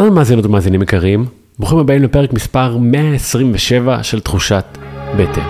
שלום מאזינות ומאזינים יקרים, ברוכים הבאים לפרק מספר 127 של תחושת בטן.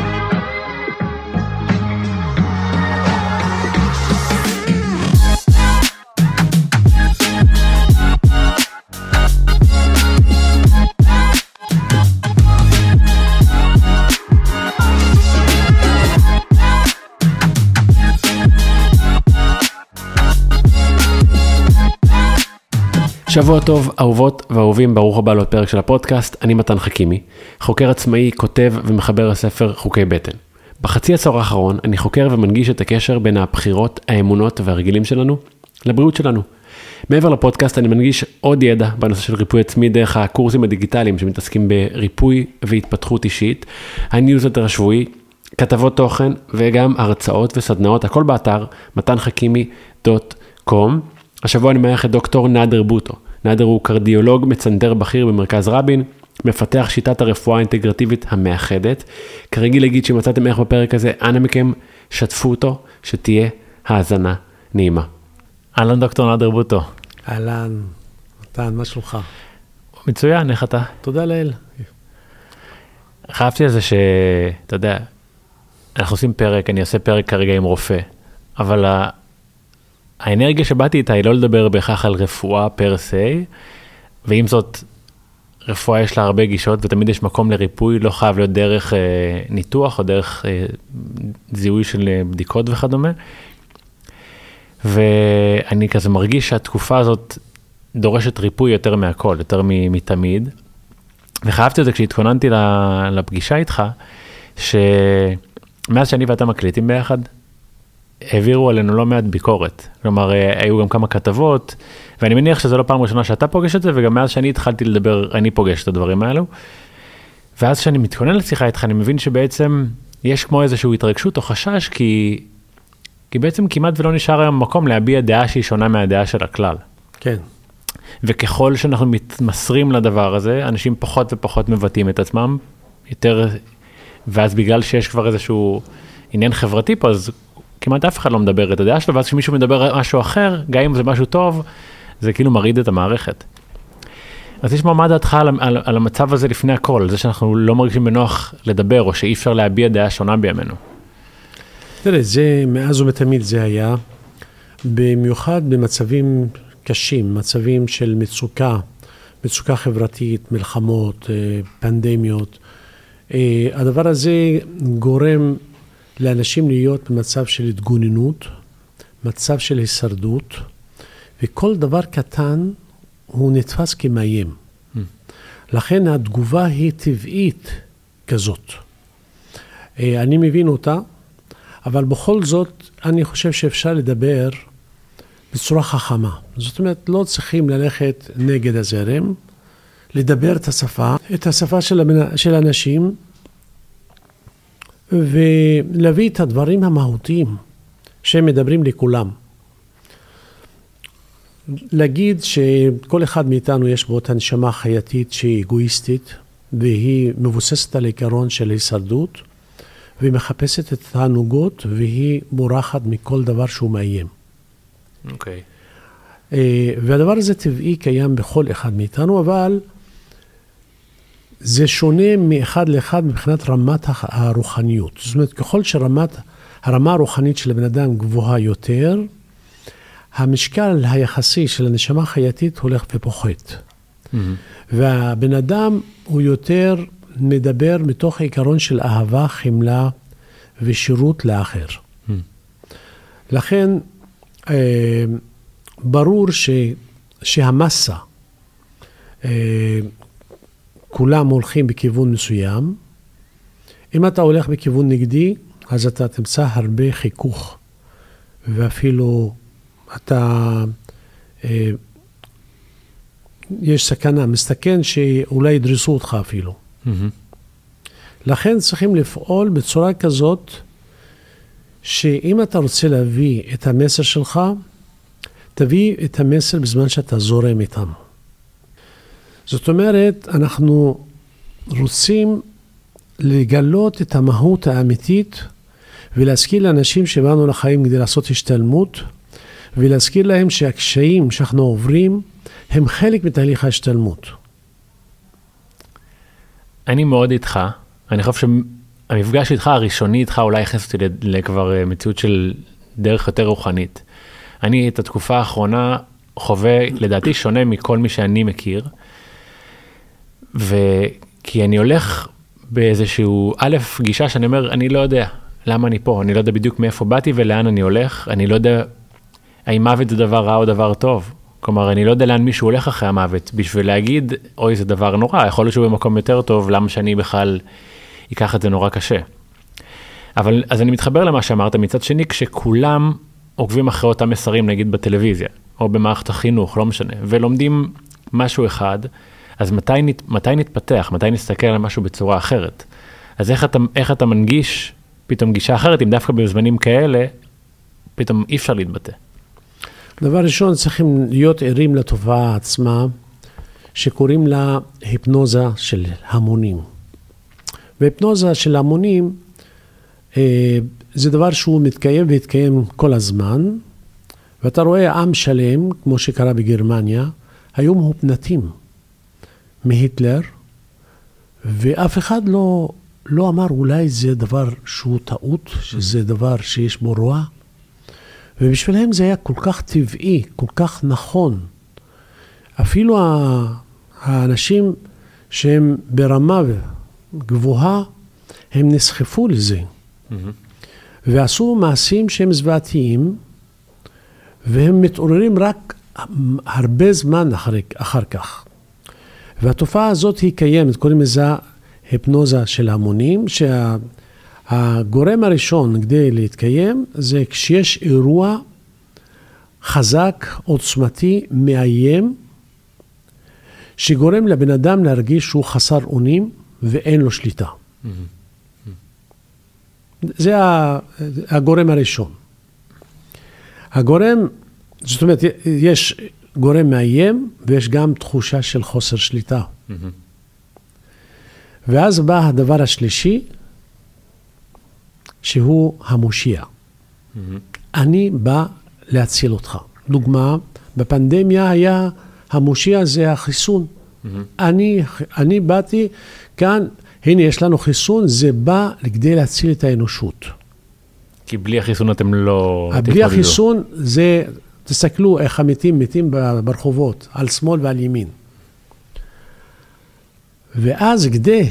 שבוע טוב, אהובות ואהובים, ברוך הבא לעוד פרק של הפודקאסט. אני מתן חכימי, חוקר עצמאי, כותב ומחבר הספר חוקי בטן. בחצי עשור האחרון אני חוקר ומנגיש את הקשר בין הבחירות, האמונות והרגילים שלנו לבריאות שלנו. מעבר לפודקאסט אני מנגיש עוד ידע בנושא של ריפוי עצמי דרך הקורסים הדיגיטליים שמתעסקים בריפוי והתפתחות אישית, הניוזלטר השבועי, כתבות תוכן וגם הרצאות וסדנאות, הכל באתר matanhakimi.com. השבוע אני מארח את דוקטור נאדר בוטו. נאדר הוא קרדיולוג מצנדר בכיר במרכז רבין, מפתח שיטת הרפואה האינטגרטיבית המאחדת. כרגיל להגיד שמצאתם איך בפרק הזה, אנא מכם שתפו אותו, שתהיה האזנה נעימה. אהלן דוקטור נאדר בוטו. אהלן, מתן, מה שלומך? מצוין, איך אתה? תודה לאל. חייבתי על זה שאתה יודע, אנחנו עושים פרק, אני אעשה פרק כרגע עם רופא, אבל האנרגיה שבאתי איתה היא לא לדבר בהכרח על רפואה פר סי, ועם זאת, רפואה יש לה הרבה גישות, ותמיד יש מקום לריפוי, לא חייב להיות דרך ניתוח, או דרך זיהוי של בדיקות וכדומה. ואני כזה מרגיש שהתקופה הזאת דורשת ריפוי יותר מהכל, יותר מתמיד. וחייבתי את זה כשהתכוננתי לפגישה איתך, שמאז שאני ואתה מקליטים ביחד, העבירו עלינו לא מעט ביקורת, כלומר, היו גם כמה כתבות, ואני מניח שזו לא פעם ראשונה שאתה פוגש את זה, וגם מאז שאני התחלתי לדבר, אני פוגש את הדברים האלו, ואז שאני מתכונן לשיחה איתך, אני מבין שבעצם יש כמו איזשהו התרגשות או חשש, כי בעצם כמעט ולא נשאר היום מקום להביע דעה שהיא שונה מהדעה של הכלל. כן. וככל שאנחנו מתמסרים לדבר הזה, אנשים פחות ופחות מבטאים את עצמם, יותר, ואז בגלל שיש כבר איזשהו עניין חברתי פה, אז כמעט אף אחד לא מדבר את הדעה שלו, ואז כשמישהו מדבר משהו אחר, גם אם זה משהו טוב, זה כאילו מריד את המערכת. אז תשמע, מה דעתך על המצב הזה לפני הכל, זה שאנחנו לא מרגישים בנוח לדבר, או שאי אפשר להביע דעה שונה בימינו? תראה, זה מאז ומתמיד זה היה, במיוחד במצבים קשים, מצבים של מצוקה חברתית, מלחמות, פנדמיות. הדבר הזה גורם לאנשים להיות במצב של התגוננות, מצב של הישרדות, וכל דבר קטן הוא נתפס כמאיים. לכן התגובה היא טבעית כזאת. אני מבין אותה, אבל בכל זאת אני חושב שאפשר לדבר בצורה חכמה. זאת אומרת, לא צריכים ללכת נגד הזרם, לדבר את השפה של אנשים, ולהביא את הדברים המהותיים שהם מדברים לכולם. להגיד שכל אחד מאיתנו יש בו את הנשמה חייתית שהיא אגואיסטית, והיא מבוססת על עיקרון של הישרדות, והיא מחפשת את התענוגות, והיא בורחת מכל דבר שהוא מאיים. אוקיי. והדבר הזה טבעי קיים בכל אחד מאיתנו, אבל זה שונה מאחד לאחד מבחינת רמת הרוחניות. זאת אומרת, ככל הרמה הרוחנית של הבן אדם גבוהה יותר, המשקל היחסי של הנשמה החייתית הולך ופוחת. והבן אדם הוא יותר מדבר מתוך העיקרון של אהבה, חמלה ושירות לאחר. לכן, ברור שהמסה, כולם הולכים בכיוון מסוים. אם אתה הולך בכיוון נגדי, אז אתה תמצא הרבה חיכוך. ואפילו יש סכנה, מסתכן שאולי ידרסו אותך אפילו. לכן צריכים לפעול בצורה כזאת, שאם אתה רוצה להביא את המסר שלך, תביא את המסר בזמן שאתה זורם איתם. זאת אומרת, אנחנו רוצים לגלות את המהות האמיתית, ולהזכיר לאנשים שבאנו לחיים כדי לעשות השתלמות, ולהזכיר להם שהקשיים שאנחנו עוברים, הם חלק מתהליך ההשתלמות. אני מאוד איתך, אני חושב שהמפגש איתך, הראשוני איתך, אולי הכנס אותי לכבר מציאות של דרך יותר רוחנית. אני את התקופה האחרונה חווה, לדעתי, שונה מכל מי שאני מכיר, כי אני הולך באיזשהו גישה שאני אומר, אני לא יודע למה אני פה, אני לא יודע בדיוק מאיפה באתי ולאן אני הולך, אני לא יודע האם מוות זה דבר רע או דבר טוב. כלומר, אני לא יודע לאן מישהו הולך אחרי המוות, בשביל להגיד, אוי, זה דבר נורא, יכול להיות שהוא במקום יותר טוב, למה שאני בכלל אקח את זה נורא קשה. אבל, אז אני מתחבר למה שאמרת, מצד שני, כשכולם עוקבים אחרי אותם מסרים, נגיד בטלוויזיה, או במערכת החינוך, לא משנה, ולומדים משהו אחד, אז מתי נתפתח, מתי נסתכל על משהו בצורה אחרת? אז איך אתה מנגיש פתאום גישה אחרת, אם דווקא בזמנים כאלה, פתאום אי אפשר להתבטא? דבר ראשון, צריכים להיות ערים לתופעה עצמה, שקוראים לה היפנוזה של המונים. והיפנוזה של המונים, זה דבר שהוא מתקיים והתקיים כל הזמן, ואתה רואה עם שלם, כמו שקרה בגרמניה, היו מהופנטים מהיטלר, ואף אחד לא אמר אולי זה דבר שהוא טעות, שזה דבר שיש בו רוע, ובשבילם זה היה כל כך טבעי, כל כך נכון. אפילו האנשים שהם ברמה גבוהה, הם נסחפו לזה. ועשו מעשים שהם זוועתיים, והם מתעוררים רק הרבה זמן אחר כך. והתופעה הזאת היא קיימת, קוראים לזה היפנוזה של המונים, שהגורם הראשון כדי להתקיים זה כשיש אירוע חזק, עוצמתי, מאיים, שגורם לבן אדם להרגיש שהוא חסר אונים ואין לו שליטה. זה הגורם הראשון. זאת אומרת, יש גורם מאיים ויש גם תחושה של חוסר שליטה. ואז בא הדבר השלישי, שהוא המושיע. אני בא להציל אותך. דוגמה, בפנדמיה היה המושיע זה החיסון. אני באתי כאן, הנה יש לנו חיסון, זה בא כדי להציל את האנושות. כי בלי החיסון אתם לא... בלי החיסון זה, תסתכלו איך המתים מתים ברחובות, על שמאל ועל ימין. ואז כדי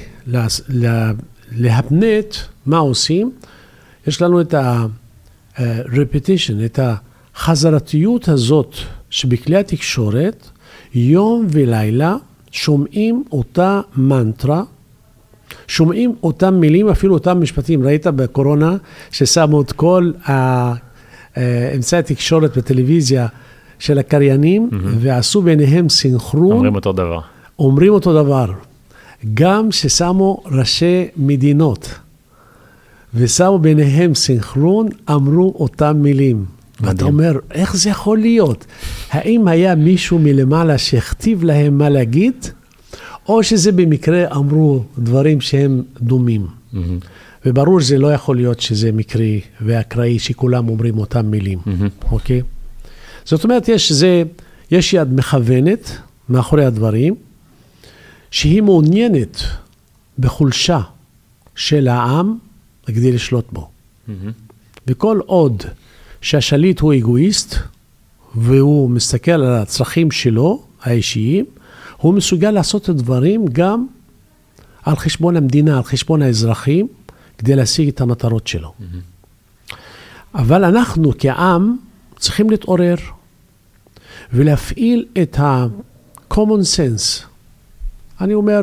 להפנט מה עושים, יש לנו את ה-repetition, את החזרתיות הזאת שבכלי התקשורת, יום ולילה שומעים אותה מנטרה, שומעים אותם מילים, אפילו אותם משפטים. ראית בקורונה ששמו את כל אמצעי התקשורת בטלוויזיה של הקריינים, ועשו ביניהם סינכרון. אומרים אותו דבר. גם ששמו ראשי מדינות, ושמו ביניהם סינכרון, אמרו אותם מילים. ואתה אומר, איך זה יכול להיות? האם היה מישהו מלמעלה שהכתיב להם מה להגיד, או שזה במקרה אמרו דברים שהם דומים? וברור שזה לא יכול להיות שזה מקרי ואקראי, שכולם אומרים אותם מילים. אוקיי? זאת אומרת, יש יד מכוונת מאחורי הדברים, שהיא מעוניינת בחולשה של העם כדי לשלוט בו. וכל עוד שהשליט הוא אגואיסט, והוא מסתכל על הצרכים שלו, האישיים, הוא מסוגל לעשות את הדברים גם על חשבון המדינה, על חשבון האזרחים, כדי להשיג את המטרות שלו. אבל אנחנו כעם צריכים להתעורר, ולהפעיל את ה-common sense. אני אומר,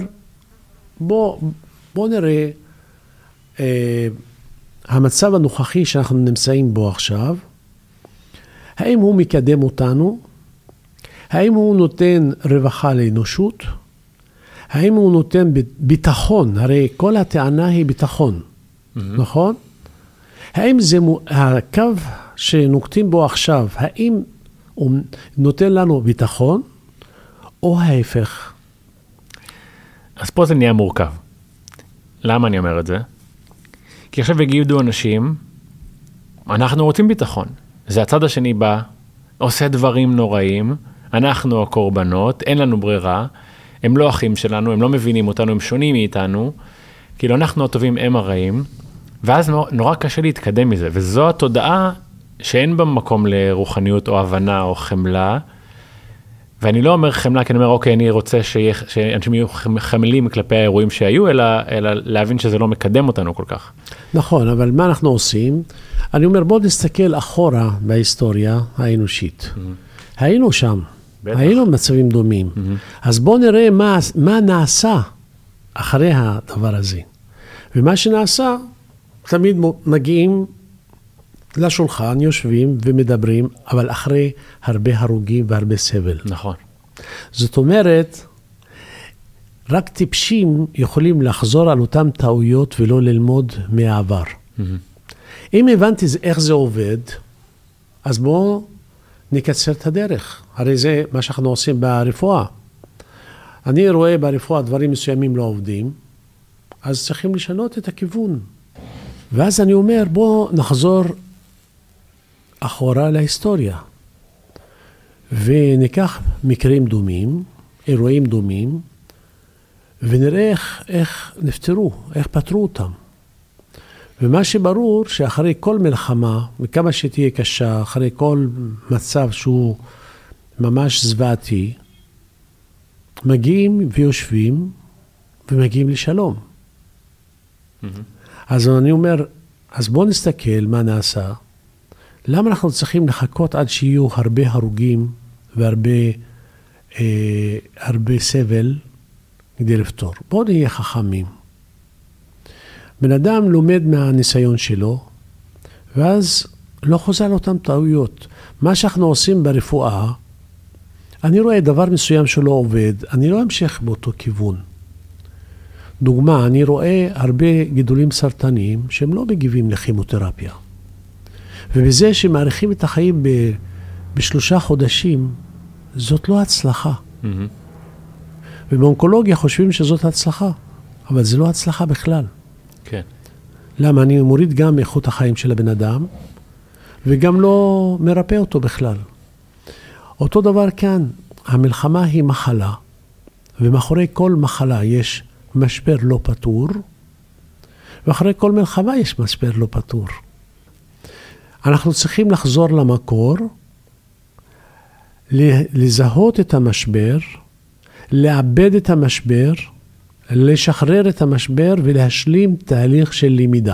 בוא נראה המצב הנוכחי שאנחנו נמצאים בו עכשיו, האם הוא מקדם אותנו? האם הוא נותן רווחה לאנושות? האם הוא נותן ביטחון? הרי כל הטענה היא ביטחון, נכון? האם זה הקו שנוקטים בו עכשיו, האם הוא נותן לנו ביטחון, או ההפך? אז פה זה נהיה מורכב. למה אני אומר את זה? כי עכשיו הגיעו אנשים, אנחנו רוצים ביטחון. זה הצד השני בא, עושה דברים נוראים, אנחנו הקורבנות, אין לנו ברירה, הם לא אחים שלנו, הם לא מבינים אותנו, הם שונים מאיתנו, כאילו אנחנו הטובים, הם הרעים, ואז נורא קשה להתקדם מזה, וזו התודעה שאין בה מקום לרוחניות או הבנה או חמלה, ואני לא אומר חמלה, כי אני אומר, אוקיי, אני רוצה שאנשים יהיו חמלים כלפי האירועים שהיו, אלא להבין שזה לא מקדם אותנו כל כך. נכון, אבל מה אנחנו עושים? אני אומר, בוא נסתכל אחורה בהיסטוריה האנושית. היינו שם, היינו במצבים דומים. אז בוא נראה מה נעשה אחרי הדבר הזה. ומה שנעשה, תמיד מגיעים לשולחן, יושבים ומדברים, אבל אחרי הרבה הרוגים והרבה סבל. נכון. זאת אומרת, רק טיפשים יכולים לחזור על אותם טעויות ולא ללמוד מהעבר. אם הבנתי איך זה עובד, אז בואו נקצר את הדרך. הרי זה מה שאנחנו עושים ברפואה. אני רואה ברפואה דברים מסוימים לא עובדים, אז צריכים לשנות את הכיוון. ואז אני אומר, בואו נחזור אחורה להיסטוריה, וניקח מקרים דומים, אירועים דומים, ונראה איך נפטרו, איך פתרו אותם. ומה שברור שאחרי כל מלחמה, וכמה שתהיה קשה, אחרי כל מצב שהוא ממש זוועתי, מגיעים ויושבים ומגיעים לשלום. אז אני אומר, אז בואו נסתכל מה נעשה. למה אנחנו צריכים לחכות עד שיהיו הרבה הרוגים והרבה סבל כדי לפתור? בואו נהיה חכמים. בן אדם לומד מהניסיון שלו, ואז לא חוזר על אותם טעויות. מה שאנחנו עושים ברפואה, אני רואה דבר מסוים שלא עובד, אני לא אמשיך באותו כיוון. דוגמה, אני רואה הרבה גידולים סרטניים שהם לא מגיבים לכימותרפיה. ובזה שמעריכים את החיים ב3 חודשים, זאת לא הצלחה. ובאונקולוגיה חושבים שזאת הצלחה, אבל זה לא הצלחה בכלל. כן. למה? אני מוריד גם איכות החיים של הבן אדם, וגם לא מרפא אותו בכלל. אותו דבר כאן, המלחמה היא מחלה, ומאחורי כל מחלה יש משבר לא פתור, ואחרי כל מלחמה יש משבר לא פתור. אנחנו צריכים לחזור למקור, לזהות את המשבר, לאבד את המשבר, לשחרר את המשבר ולהשלים תהליך של למידה.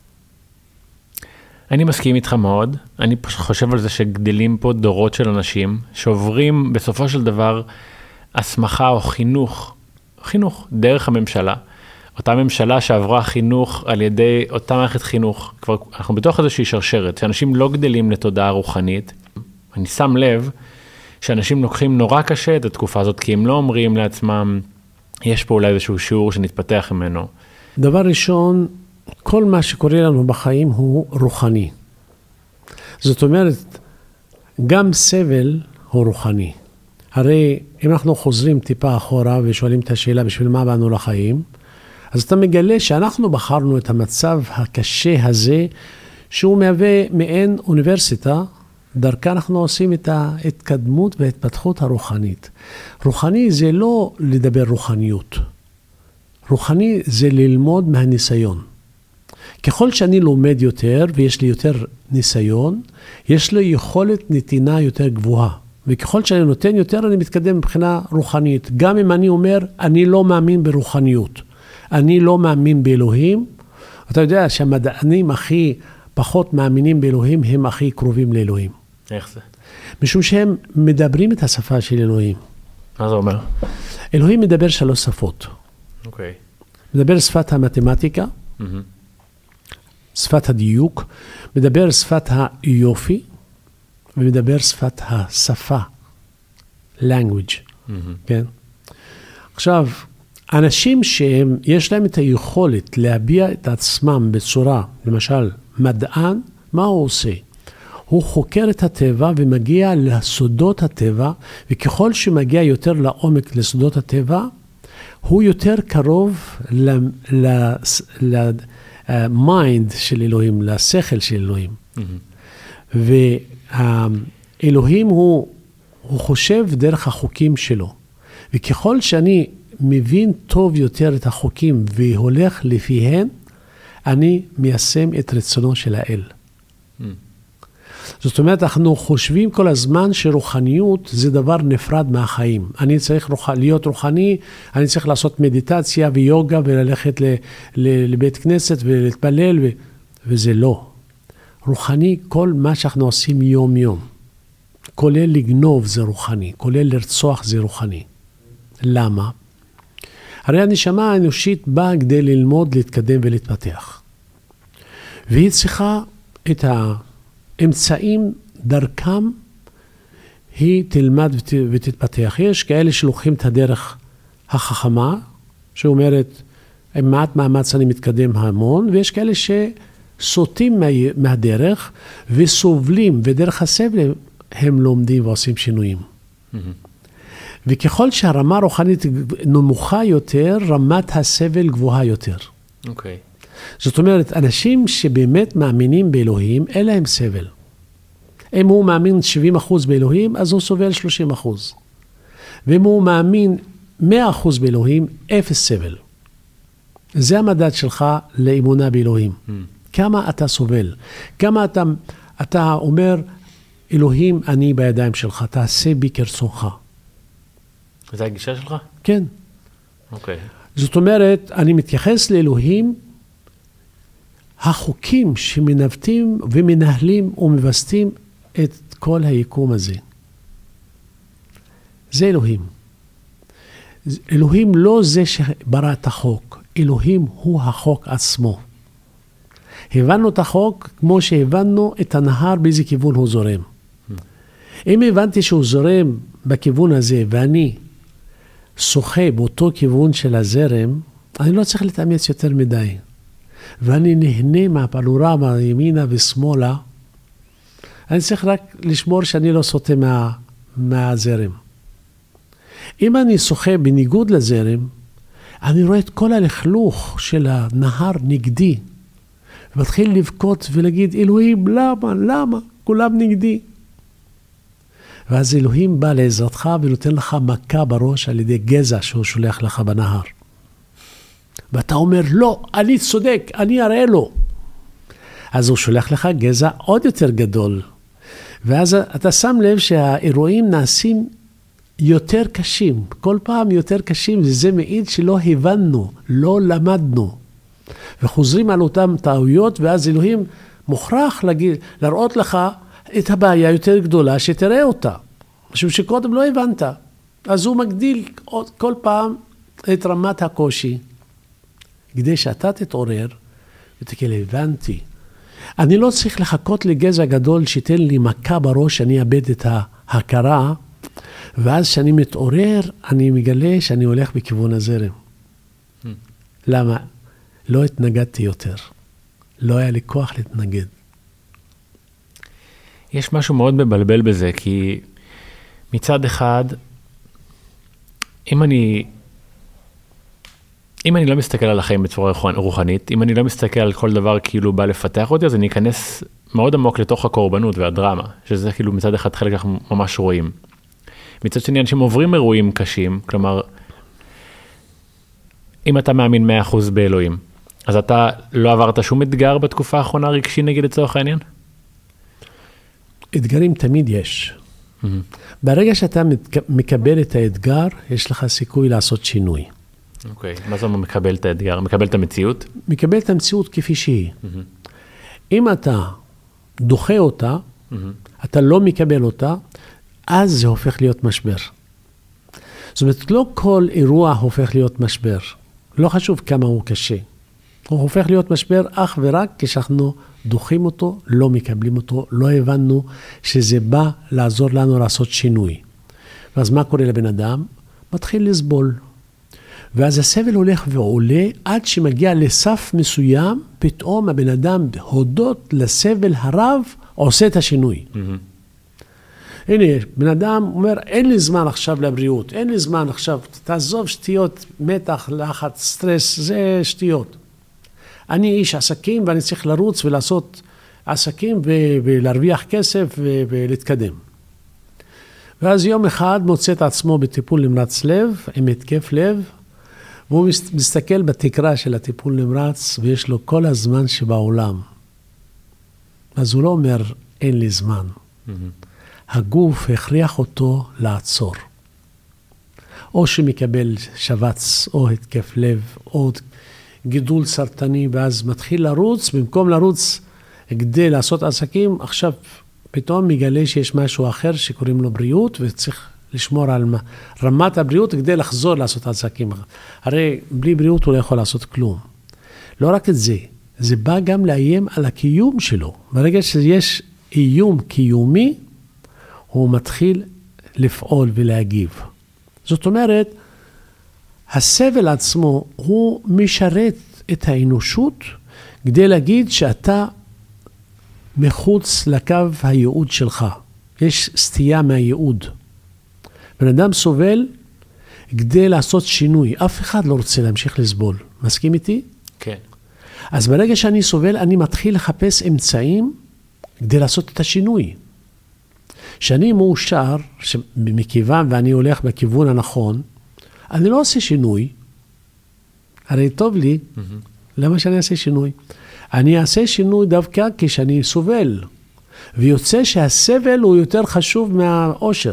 אני מסכים איתך מאוד, אני חושב על זה שגדלים פה דורות של אנשים שעוברים בסופו של דבר הסמכה או חינוך דרך הממשלה. אותה ממשלה שעברה חינוך על ידי אותה מערכת חינוך, כבר אנחנו בתוך איזושהי שרשרת, שאנשים לא גדלים לתודעה רוחנית. אני שם לב שאנשים לוקחים נורא קשה את התקופה הזאת, כי הם לא אומרים לעצמם, יש פה אולי איזשהו שיעור שנתפתח ממנו. דבר ראשון, כל מה שקורה לנו בחיים הוא רוחני. זאת אומרת, גם סבל הוא רוחני. הרי אם אנחנו חוזרים טיפה אחורה ושואלים את השאלה בשביל מה באנו לחיים, אז אתה מגלה שאנחנו בחרנו את המצב הקשה הזה, שהוא מהווה מעין אוניברסיטה, דרכה אנחנו עושים את ההתקדמות וההתפתחות הרוחנית. רוחני זה לא לדבר רוחניות. רוחני זה ללמוד מהניסיון. ככל שאני לומד יותר ויש לי יותר ניסיון, יש לי יכולת נתינה יותר גבוהה. וככל שאני נותן יותר, אני מתקדם מבחינה רוחנית. גם אם אני אומר, אני לא מאמין ברוחניות. אני לא מאמין באלוהים. אתה יודע שהמדענים הכי פחות מאמינים באלוהים, הם הכי קרובים לאלוהים. איך זה? משום שהם מדברים את השפה של אלוהים. מה זה אומר? אלוהים מדבר 3 שפות. אוקיי. מדבר שפת המתמטיקה, שפת הדיוק, מדבר שפת היופי, ומדבר שפת השפה, language. כן? עכשיו, אנשים שיש להם את היכולת להביע את עצמם בצורה, למשל, מדען, מה הוא עושה? הוא חוקר את הטבע ומגיע לסודות הטבע, וככל שמגיע יותר לעומק לסודות הטבע, הוא יותר קרוב למיינד של אלוהים, לשכל של אלוהים. ואלוהים הוא הוא חושב דרך החוקים שלו. וככל שאני מבין טוב יותר את החוקים והולך לפיהם, אני מיישם את רצונו של האל. זאת אומרת, אנחנו חושבים כל הזמן שרוחניות זה דבר נפרד מהחיים. אני צריך להיות רוחני, אני צריך לעשות מדיטציה ויוגה וללכת לבית כנסת ולהתפלל, וזה לא. רוחני, כל מה שאנחנו עושים יום יום, כולל לגנוב זה רוחני, כולל לרצוח זה רוחני. למה? הרי הנשמה האנושית באה כדי ללמוד, להתקדם ולהתפתח. והיא צריכה את האמצעים דרכם, היא תלמד ותתפתח. יש כאלה שלוקחים את הדרך החכמה, שאומרת, עם מעט מאמץ אני מתקדם המון, ויש כאלה שסוטים מהדרך וסובלים, ודרך הסבל הם לומדים ועושים שינויים. וככל שהרמה הרוחנית נמוכה יותר, רמת הסבל גבוהה יותר. אוקיי. זאת אומרת, אנשים שבאמת מאמינים באלוהים, אין להם סבל. אם הוא מאמין 70% באלוהים, אז הוא סובל 30%. ואם הוא מאמין 100% באלוהים, 0 סבל. זה המדד שלך לאמונה באלוהים. כמה אתה סובל? כמה אתה אומר, אלוהים, אני בידיים שלך, תעשה בי כרצונך. זה הגישה שלך? כן. אוקיי. זאת אומרת, אני מתייחס לאלוהים, החוקים שמנווטים ומנהלים ומבסטים את כל היקום הזה. זה אלוהים. אלוהים לא זה שברא את החוק, אלוהים הוא החוק עצמו. הבנו את החוק כמו שהבנו את הנהר באיזה כיוון הוא זורם. אם הבנתי שהוא זורם בכיוון הזה ואני שוחה באותו כיוון של הזרם, אני לא צריך להתאמץ יותר מדי. ואני נהנה מהפנורמה ימינה ושמאלה, אני צריך רק לשמור שאני לא סוטה מהזרם. אם אני שוחה בניגוד לזרם, אני רואה את כל הלכלוך של הנהר נגדי, ומתחיל לבכות ולהגיד, אלוהים, למה? כולם נגדי. ואז אלוהים בא לעזרתך ונותן לך מכה בראש על ידי גזע שהוא שולח לך בנהר. ואתה אומר, לא, אני צודק, אני אראה לו. אז הוא שולח לך גזע עוד יותר גדול. ואז אתה שם לב שהאירועים נעשים יותר קשים. כל פעם יותר קשים, זה מעיד שלא הבנו, לא למדנו. וחוזרים על אותם טעויות, ואז אלוהים מוכרח להראות לך את הבעיה יותר גדולה שתראה אותה. משום שקודם לא הבנת. אז הוא מגדיל כל פעם את רמת הקושי. כדי שאתה תתעורר ותקל, הבנתי. אני לא צריך לחכות לגזע גדול שתן לי מכה בראש, שאני אאבד את ההכרה, ואז שאני מתעורר, אני מגלה שאני הולך בכיוון הזרם. למה? לא התנגדתי יותר. לא היה לי כוח להתנגד. יש משהו מאוד מבלבל בזה, כי מצד אחד, אם אני לא מסתכל על החיים בצורה רוחנית, אם אני לא מסתכל על כל דבר כאילו בא לפתח אותי, אז אני אכנס מאוד עמוק לתוך הקורבנות והדרמה, שזה כאילו מצד אחד חלק אנחנו ממש רואים. מצד שני, אנשים עוברים אירועים קשים, כלומר, אם אתה מאמין 100% באלוהים, אז אתה לא עברת שום אתגר בתקופה האחרונה רגשי נגיד לצורך העניין? אתגרים תמיד יש. ברגע שאתה מקבל את האתגר, יש לך סיכוי לעשות שינוי. אוקיי, מה זה אומר מקבל את האתגר? מקבל את המציאות? מקבל את המציאות כפי שהיא. אם אתה דוחה אותה, אתה לא מקבל אותה, אז זה הופך להיות משבר. זאת אומרת, לא כל אירוע הופך להיות משבר. לא חשוב כמה הוא קשה. הוא הופך להיות משבר אך ורק כשאנחנו דוחים אותו, לא מקבלים אותו, לא הבנו שזה בא לעזור לנו לעשות שינוי. ואז מה קורה לבן אדם? מתחיל לסבול. ואז הסבל הולך ועולה עד שמגיע לסף מסוים, פתאום הבן אדם הודות לסבל הרב עושה את השינוי. הנה, בן אדם אומר, אין לי זמן עכשיו לבריאות, אין לי זמן עכשיו, תעזוב שטויות, מתח, לחץ, סטרס, זה שטויות. אני איש עסקים ואני צריך לרוץ ולעשות עסקים ולהרוויח כסף ולהתקדם. ואז יום אחד מוצא את עצמו בטיפול נמרץ לב, עם התקף לב, והוא מסתכל בתקרה של הטיפול נמרץ, ויש לו כל הזמן שבעולם. אז הוא לא אומר, אין לי זמן. הגוף הכריח אותו לעצור. או שמקבל שבץ, או התקף לב, או גידול סרטני, ואז מתחיל לרוץ, במקום לרוץ כדי לעשות עסקים, עכשיו פתאום מגלה שיש משהו אחר שקוראים לו בריאות, וצריך לשמור על רמת הבריאות כדי לחזור לעשות עסקים. הרי בלי בריאות הוא לא יכול לעשות כלום. לא רק את זה, זה בא גם לאיים על הקיום שלו. ברגע שיש איום קיומי, הוא מתחיל לפעול ולהגיב. זאת אומרת, הסבל עצמו הוא משרת את האנושות כדי להגיד שאתה מחוץ לקו הייעוד שלך. יש סטייה מהייעוד. בן אדם סובל כדי לעשות שינוי. אף אחד לא רוצה להמשיך לסבול. מסכים איתי? כן. אז ברגע שאני סובל, אני מתחיל לחפש אמצעים כדי לעשות את השינוי. שאני מאושר, מכיוון ואני הולך בכיוון הנכון, אני לא עושה שינוי. הרי טוב לי, למה שאני אעשה שינוי? אני אעשה שינוי דווקא כשאני סובל, ויוצא שהסבל הוא יותר חשוב מהאושר.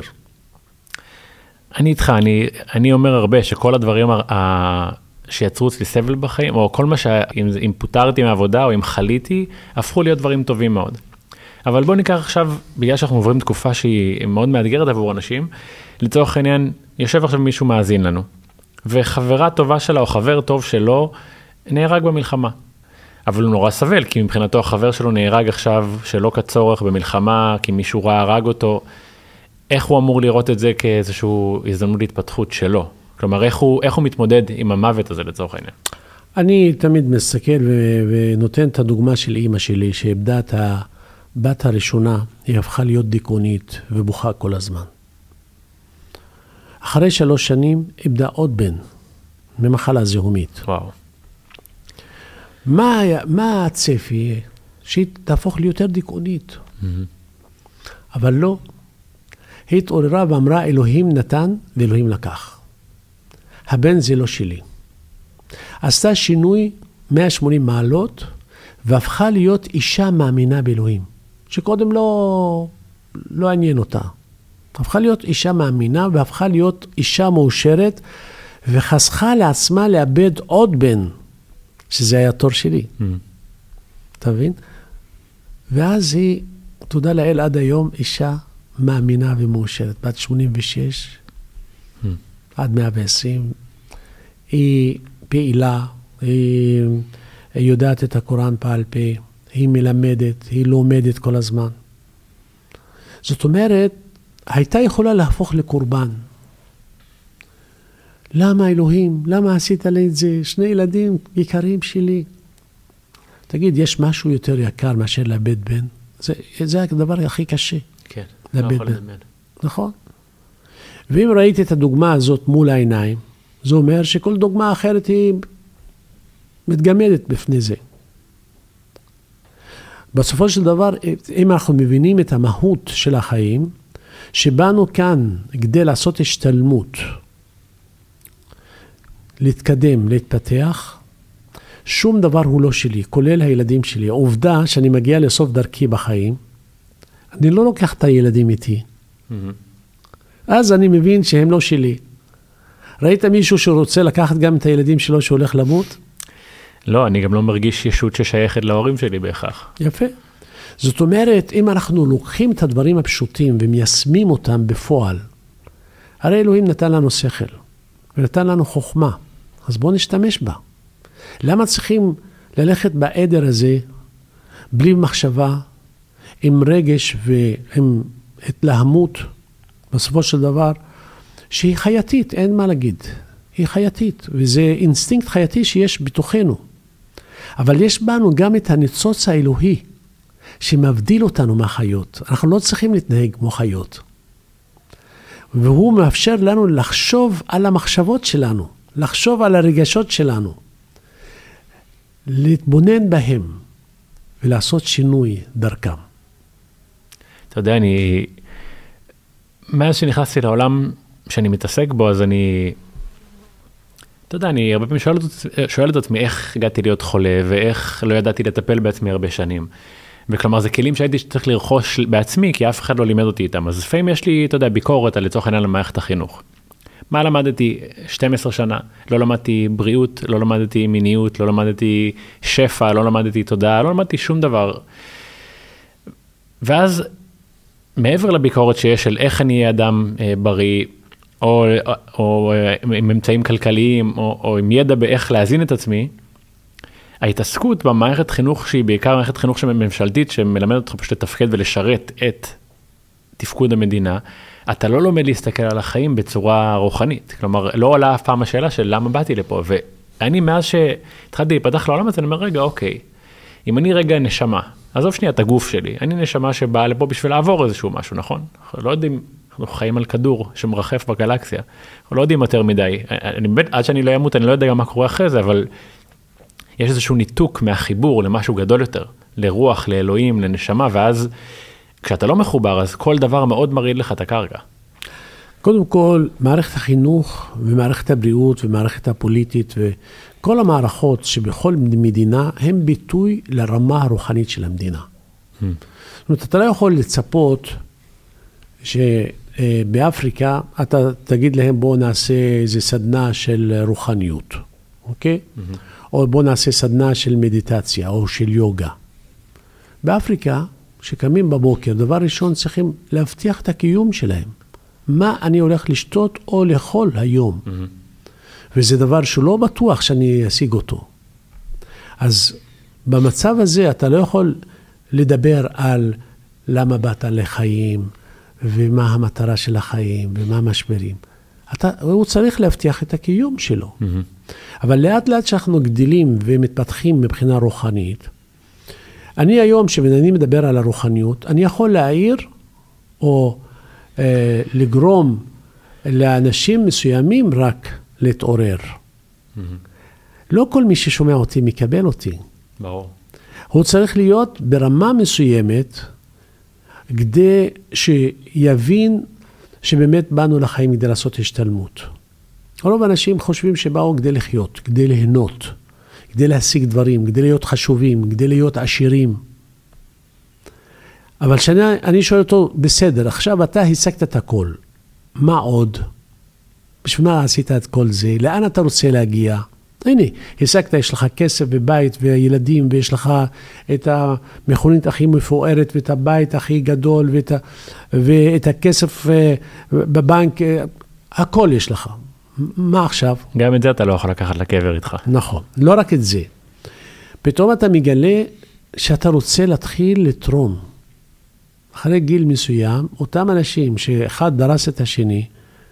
אני איתך, אני אומר הרבה שכל הדברים שיצרו אצלי סבל בחיים, או כל מה אם פוטרתי מהעבודה או אם חליתי, הפכו להיות דברים טובים מאוד. אבל בוא ניקח עכשיו, בגלל שאנחנו עוברים תקופה שהיא מאוד מאתגרת עבור אנשים, לצורך העניין, יושב עכשיו מישהו מאזין לנו, וחברה טובה שלה או חבר טוב שלו נהרג במלחמה. אבל הוא נורא סבל, כי מבחינתו החבר שלו נהרג עכשיו שלא כצורך במלחמה, כי מישהו רע הרג אותו. איך הוא אמור לראות את זה כאיזושהי הזדמנות להתפתחות שלו? כלומר, איך הוא מתמודד עם המוות הזה לצורך העניין? אני תמיד מסתכל ונותן את הדוגמה של אמא שלי, שאיבדה את הבת הראשונה, היא הפכה להיות דיכאונית ובוכה כל הזמן. אחרי 3 שנים איבדה עוד בן, ממחלה זיהומית. וואו. מה הצפי? שהיא תהפוך ליותר דיכאונית. אבל לא. היא התעוררה ואמרה, אלוהים נתן ואלוהים לקח. הבן זה לא שלי. עשתה שינוי 180 מעלות, והפכה להיות אישה מאמינה באלוהים. שקודם לא עניין אותה. הפכה להיות אישה מאמינה, והפכה להיות אישה מאושרת, וחסכה לעצמה לאבד עוד בן, שזה היה תור שלי. אתה מבין? ואז היא, תודה לאל עד היום, אישה מאמינה ומאושרת, בת 86, עד 120. היא פעילה, היא יודעת את הקוראן פעל פה, היא מלמדת, היא לומדת כל הזמן. זאת אומרת, הייתה יכולה להפוך לקורבן. למה אלוהים? למה עשית לי את זה? 2 ילדים יקרים שלי. תגיד, יש משהו יותר יקר מאשר לאבד בן? זה הדבר הכי קשה. כן, לאבד בן. נכון? ואם ראיתי את הדוגמה הזאת מול העיניים, זה אומר שכל דוגמה אחרת היא מתגמדת בפני זה. בסופו של דבר, אם אנחנו מבינים את המהות של החיים, שבאנו כאן כדי לעשות השתלמות, להתקדם, להתפתח, שום דבר הוא לא שלי, כולל הילדים שלי. העובדה שאני מגיע לסוף דרכי בחיים, אני לא לוקח את הילדים איתי. אז אני מבין שהם לא שלי. ראית מישהו שרוצה לקחת גם את הילדים שלו שהולך למות? לא, אני גם לא מרגיש ישות ששייכת להורים שלי בהכרח. יפה. זאת אומרת, אם אנחנו לוקחים את הדברים הפשוטים ומיישמים אותם בפועל, הרי אלוהים נתן לנו שכל, ונתן לנו חוכמה, אז בואו נשתמש בה. למה צריכים ללכת בעדר הזה, בלי מחשבה, עם רגש ועם התלהמות, בסופו של דבר, שהיא חייתית, אין מה להגיד. היא חייתית, וזה אינסטינקט חייתי שיש בתוכנו. אבל יש בנו גם את הניצוץ האלוהי, שמבדיל אותנו מהחיות. אנחנו לא צריכים להתנהג כמו חיות. והוא מאפשר לנו לחשוב על המחשבות שלנו, לחשוב על הרגשות שלנו, להתבונן בהם, ולעשות שינוי דרכם. אתה יודע, אני מאז שנכנסתי לעולם שאני מתעסק בו, אז אני הרבה פעמים שואל את עצמי איך הגעתי להיות חולה, ואיך לא ידעתי לטפל בעצמי הרבה שנים. וכלומר, זה כלים שהייתי צריך לרכוש בעצמי, כי אף אחד לא לימד אותי איתם. אז לפעמים יש לי, ביקורת על לצורך העניין למערכת החינוך. מה למדתי 12 שנה? לא למדתי בריאות, לא למדתי מיניות, לא למדתי שפע, לא למדתי תודעה, לא למדתי שום דבר. ואז, מעבר לביקורת שיש של איך אני אהיה אדם בריא, או עם אמצעים כלכליים, או עם ידע באיך להזין את עצמי, ההתעסקות במערכת חינוך שהיא בעיקר מערכת חינוך ממשלתית, שמלמד אותך פשוט לתפקד ולשרת את תפקוד המדינה, אתה לא לומד להסתכל על החיים בצורה רוחנית. כלומר, לא עולה אף פעם השאלה של למה באתי לפה. ואני מאז שהתחלתי להיפתח לעולם הזה, אני אומר, רגע, אוקיי, אם אני רגע נשמה, עזוב שנייה את הגוף שלי, אני נשמה שבאה לפה בשביל לעבור איזשהו משהו, נכון? אנחנו לא יודעים, אנחנו חיים על כדור שמרחף בגלקסיה, אנחנו לא יודעים יותר מדי. עד שאני לא אמות, אני לא יודע גם מה קורה אחרי זה, אבל יש איזשהו ניתוק מהחיבור למשהו גדול יותר, לרוח, לאלוהים, לנשמה, ואז כשאתה לא מחובר, אז כל דבר מאוד מרעיד לך את הקרקע. קודם כל, מערכת החינוך ומערכת הבריאות ומערכת הפוליטית וכל המערכות שבכל מדינה הם ביטוי לרמה הרוחנית של המדינה. זאת אומרת, אתה לא יכול לצפות שבאפריקה אתה תגיד להם בוא נעשה איזו סדנה של רוחניות, אוקיי? או בוא נעשה סדנה של מדיטציה או של יוגה. באפריקה, שקמים בבוקר, דבר ראשון צריכים להבטיח את הקיום שלהם. מה אני הולך לשתות או לאכול היום. וזה דבר שלא בטוח שאני אשיג אותו. אז במצב הזה אתה לא יכול לדבר על למה באת לחיים, ומה המטרה של החיים, ומה המשברים. הוא צריך להבטיח את הקיום שלו. אבל לאט לאט שאנחנו גדלים ומתפתחים מבחינה רוחנית, אני היום, כשאני מדבר על הרוחניות, אני יכול להעיר או לגרום לאנשים מסוימים רק להתעורר. לא כל מי ששומע אותי מקבל אותי. ברור. הוא צריך להיות ברמה מסוימת, כדי שיבין שבאמת באנו לחיים כדי לעשות השתלמות. רוב האנשים חושבים שבאו כדי לחיות, כדי ליהנות, כדי להשיג דברים, כדי להיות חשובים, כדי להיות עשירים. אבל שאני שואל אותו, בסדר, עכשיו אתה השגת את הכל. מה עוד? בשביל מה עשית את כל זה? לאן אתה רוצה להגיע? הנה, השגת, יש לך כסף ובית וילדים, ויש לך את המכונית הכי מפוארת, ואת הבית הכי גדול, ואת הכסף בבנק, הכל יש לך. מה עכשיו? גם את זה אתה לא יכול לקחת לקבר איתך. נכון, לא רק את זה. פתאום אתה מגלה שאתה רוצה להתחיל לתרום. אחרי גיל מסוים, אותם אנשים שאחד דרס את השני,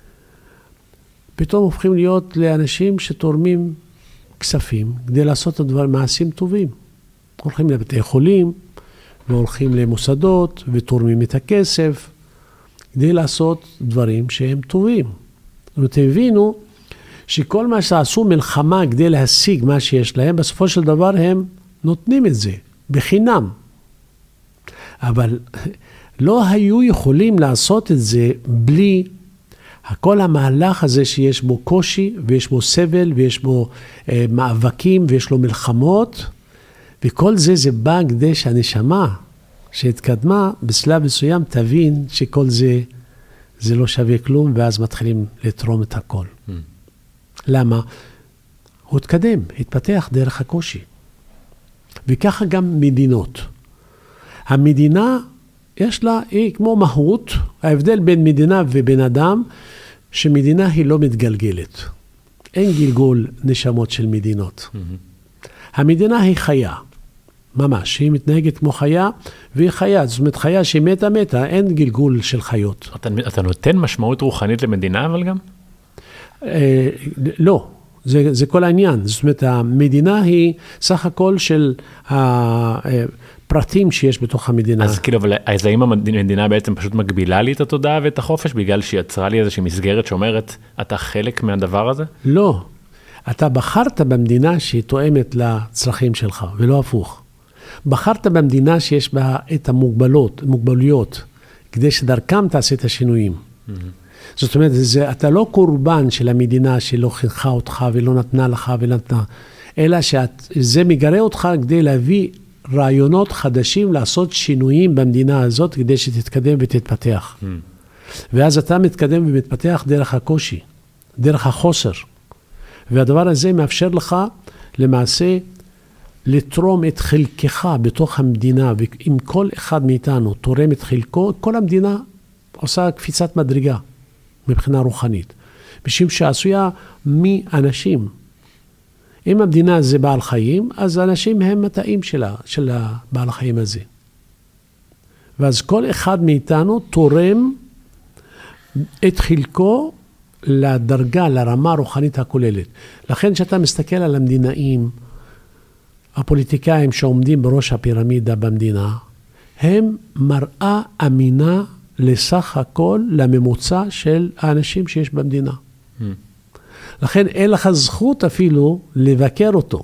פתאום הופכים להיות לאנשים שתורמים כספים, כדי לעשות את הדברים מעשים טובים. הולכים לבתי חולים, והולכים למוסדות, ותורמים את הכסף, כדי לעשות דברים שהם טובים. ותבינו שכל מה שעשו מלחמה כדי להשיג מה שיש להם, בסופו של דבר הם נותנים את זה, בחינם. אבל לא היו יכולים לעשות את זה בלי כל המהלך הזה שיש בו קושי, ויש בו סבל, ויש בו מאבקים, ויש לו מלחמות, וכל זה זה בא כדי שהנשמה שהתקדמה בשלב מסוים תבין שכל זה לא שווה כלום, ואז מתחילים לתרום את הכל. למה? הוא התקדם, התפתח דרך הקושי. וככה גם מדינות. המדינה יש לה, היא כמו מהות, ההבדל בין מדינה ובין אדם, שמדינה היא לא מתגלגלת. אין גלגול נשמות של מדינות. המדינה היא חיה, ממש, היא מתנהגת כמו חיה, והיא חיה, זאת אומרת חיה שהיא מתה, אין גלגול של חיות. אתה נותן משמעות רוחנית למדינה אבל גם? לא, זה כל העניין. זאת אומרת, המדינה היא סך הכל של הפרטים שיש בתוך המדינה. אז כאילו, אז האם המדינה בעצם פשוט מגבילה לי את התודעה ואת החופש, בגלל שהיא יצרה לי איזושהי מסגרת שאומרת, אתה חלק מהדבר הזה? לא. אתה בחרת במדינה שהיא תואמת לצרכים שלך, ולא הפוך. בחרת במדינה שיש בה את המוגבלויות, כדי שדרכם תעשה את השינויים. זאת אומרת, אתה לא קורבן של המדינה שלא חינכה אותך ולא נתנה לך אלא שזה מגרה אותך כדי להביא רעיונות חדשים, לעשות שינויים במדינה הזאת כדי שתתקדם ותתפתח. ואז אתה מתקדם ומתפתח דרך הקושי, דרך החוסר. והדבר הזה מאפשר לך למעשה לתרום את חלקך בתוך המדינה, ואם כל אחד מאיתנו תורם את חלקו, כל המדינה עושה קפיצת מדרגה מבחינה רוחנית. משום שעשויה מאנשים. אם המדינה זה בעל חיים, אז האנשים הם התאים של הבעל החיים הזה. ואז כל אחד מאיתנו תורם את חלקו לדרגה, לרמה הרוחנית הכוללת. לכן שאתה מסתכל על המדינאים, הפוליטיקאים שעומדים בראש הפירמידה במדינה, הם מראה אמינה לסך הכל לממוצע של האנשים שיש במדינה. לכן אין לך זכות אפילו לבקר אותו.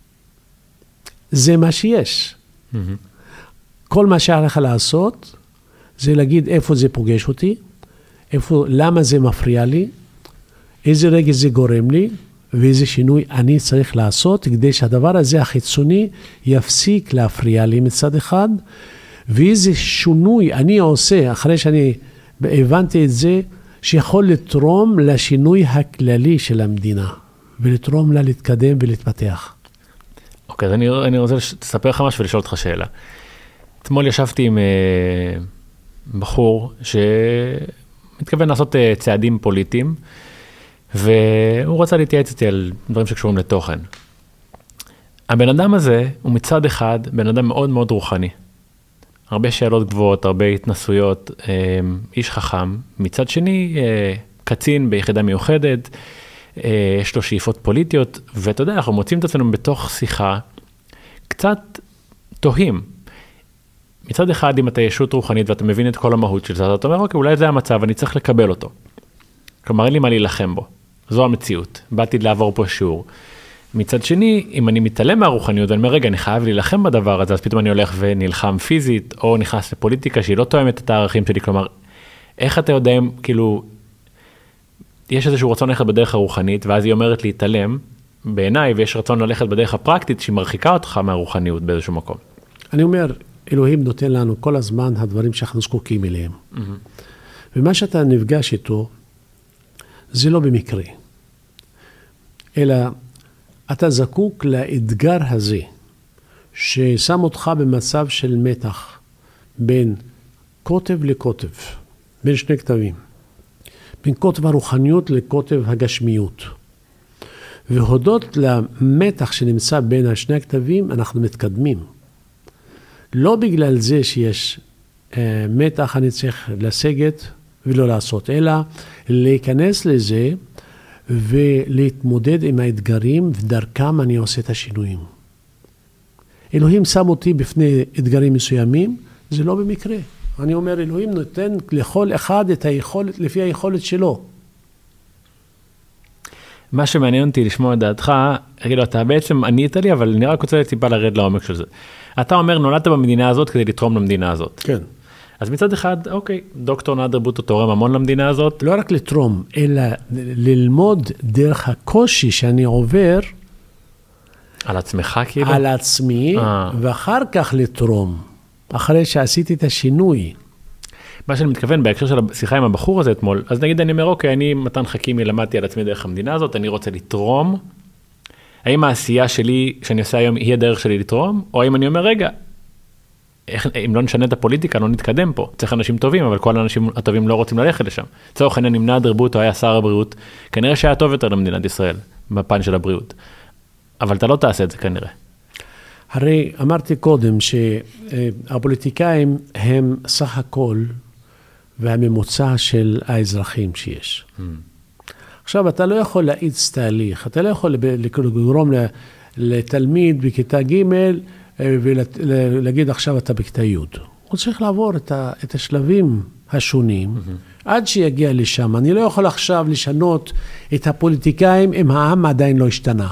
זה מה שיש. כל מה שעליך לעשות, זה להגיד איפה זה פוגש אותי, למה זה מפריע לי, איזה רגע זה גורם לי, ואיזה שינוי אני צריך לעשות, כדי שהדבר הזה החיצוני יפסיק להפריע לי מצד אחד, ואיזה שינוי אני עושה, אחרי שאני הבנתי את זה, שיכול לתרום לשינוי הכללי של המדינה, ולתרום לה להתקדם ולהתפתח. אוקיי, אז אני רוצה לספר לך משהו ולשאול אותך שאלה. אתמול ישבתי עם בחור שמתכוון לעשות צעדים פוליטיים, והוא רצה להתייעץ איתי על דברים שקשורים לתוכן. הבן אדם הזה הוא מצד אחד בן אדם מאוד מאוד רוחני. הרבה שאלות גבוהות, הרבה התנסויות, איש חכם. מצד שני, קצין ביחידה מיוחדת, יש לו שאיפות פוליטיות, ואתה יודע, אנחנו מוצאים את עצמנו בתוך שיחה קצת תוהים. מצד אחד, אם אתה ישות רוחנית ואתה מבין את כל המהות של זה, אתה אומר, אוקיי, אולי זה המצב, אני צריך לקבל אותו. כלומר, אין לי מה להילחם בו. זו המציאות. באתי לעבור פה שיעור. מצד שני, אם אני מתעלם מהרוחניות, ואני אומר, רגע, אני חייב להילחם בדבר הזה, אז פתאום אני הולך ונלחם פיזית, או נכנס לפוליטיקה שהיא לא תואמת את הערכים שלי. כלומר, איך אתה יודע אם, כאילו, יש איזשהו רצון ללכת בדרך הרוחנית, ואז היא אומרת להתעלם בעיניי, ויש רצון ללכת בדרך הפרקטית, שהיא מרחיקה אותך מהרוחניות באיזשהו מקום. אני אומר, אלוהים נותן לנו כל הזמן הדברים שאנחנו זקוקים אליהם. ומה שאתה נפגש איתו, זה לא במקרה. אלא אתה זקוק לאתגר הזה, ששם אותך במצב של מתח, בין כותב לכותב, בין שני כתבים. בין כותב הרוחניות לכותב הגשמיות. והודות למתח שנמצא בין השני הכתבים, אנחנו מתקדמים. לא בגלל זה שיש מתח אני צריך לסגת ולא לעשות, אלא להיכנס לזה ולהתמודד עם האתגרים, ודרכם אני עושה את השינויים. אלוהים שם אותי בפני אתגרים מסוימים, זה לא במקרה. אני אומר, אלוהים נותן לכל אחד את היכולת, לפי היכולת שלו. מה שמעניין אותי לשמוע את דעתך, כאילו, אתה בעצם ענית לי, אבל אני רק רוצה טיפה לרד לעומק של זה. אתה אומר, נולדת במדינה הזאת כדי לתרום למדינה הזאת. כן. אז מצד אחד, אוקיי, דוקטור נאדר בוטו תורם המון למדינה הזאת. לא רק לתרום, אלא ללמוד דרך הקושי שאני עובר. על עצמך כאילו? על עצמי, ואחר כך לתרום, אחרי שעשיתי את השינוי. מה שאני מתכוון, בהקשר של השיחה עם הבחור הזה אתמול, אז נגיד אני אומר, אוקיי, אני מתן חכימי, למדתי על עצמי דרך המדינה הזאת, אני רוצה לתרום. האם העשייה שלי, שאני עושה היום, היא הדרך שלי לתרום? או האם אני אומר, רגע, אם לא נשנה את הפוליטיקה, לא נתקדם פה. צריך אנשים טובים, אבל כל האנשים הטובים לא רוצים ללכת לשם. צורך העניין, אם נאדר בוטו היה שר הבריאות, כנראה שהיה טוב יותר למדינת ישראל, בפן של הבריאות. אבל אתה לא תעשה את זה כנראה. הרי אמרתי קודם שהפוליטיקאים הם סך הכל והממוצע של האזרחים שיש. עכשיו, אתה לא יכול להאיץ תהליך, אתה לא יכול לגרום לתלמיד בכיתה ג' ולהגיד עכשיו אתה בכיתה י'. הוא צריך לעבור את השלבים השונים עד שיגיע לשם. אני לא יכול עכשיו לשנות את הפוליטיקאים אם העם עדיין לא השתנה.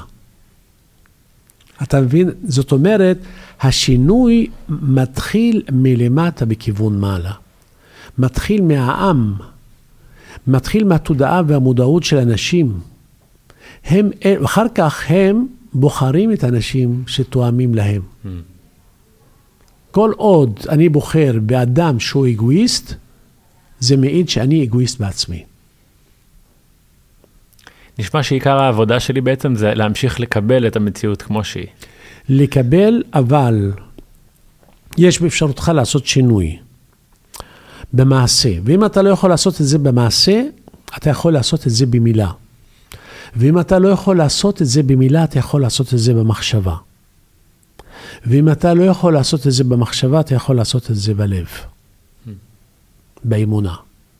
אתה מבין? זאת אומרת, השינוי מתחיל מלמטה בכיוון מעלה. מתחיל מהעם. מתחיל מהתודעה והמודעות של אנשים. אחר כך הם בוחרים את האנשים שתואמים להם. כל עוד אני בוחר באדם שהוא אגואיסט, זה מעיד שאני אגואיסט בעצמי. נשמע שעיקר העבודה שלי בעצם זה להמשיך לקבל את המציאות כמו שהיא. לקבל, אבל יש באפשרותך לעשות שינוי במעשה. ואם אתה לא יכול לעשות את זה במעשה, אתה יכול לעשות את זה במילה. ואם אתה לא יכול לעשות את זה במילה, אתה יכול לעשות את זה במחשבה. ואם אתה לא יכול לעשות את זה במחשבה, אתה יכול לעשות את זה בלב. באמונה.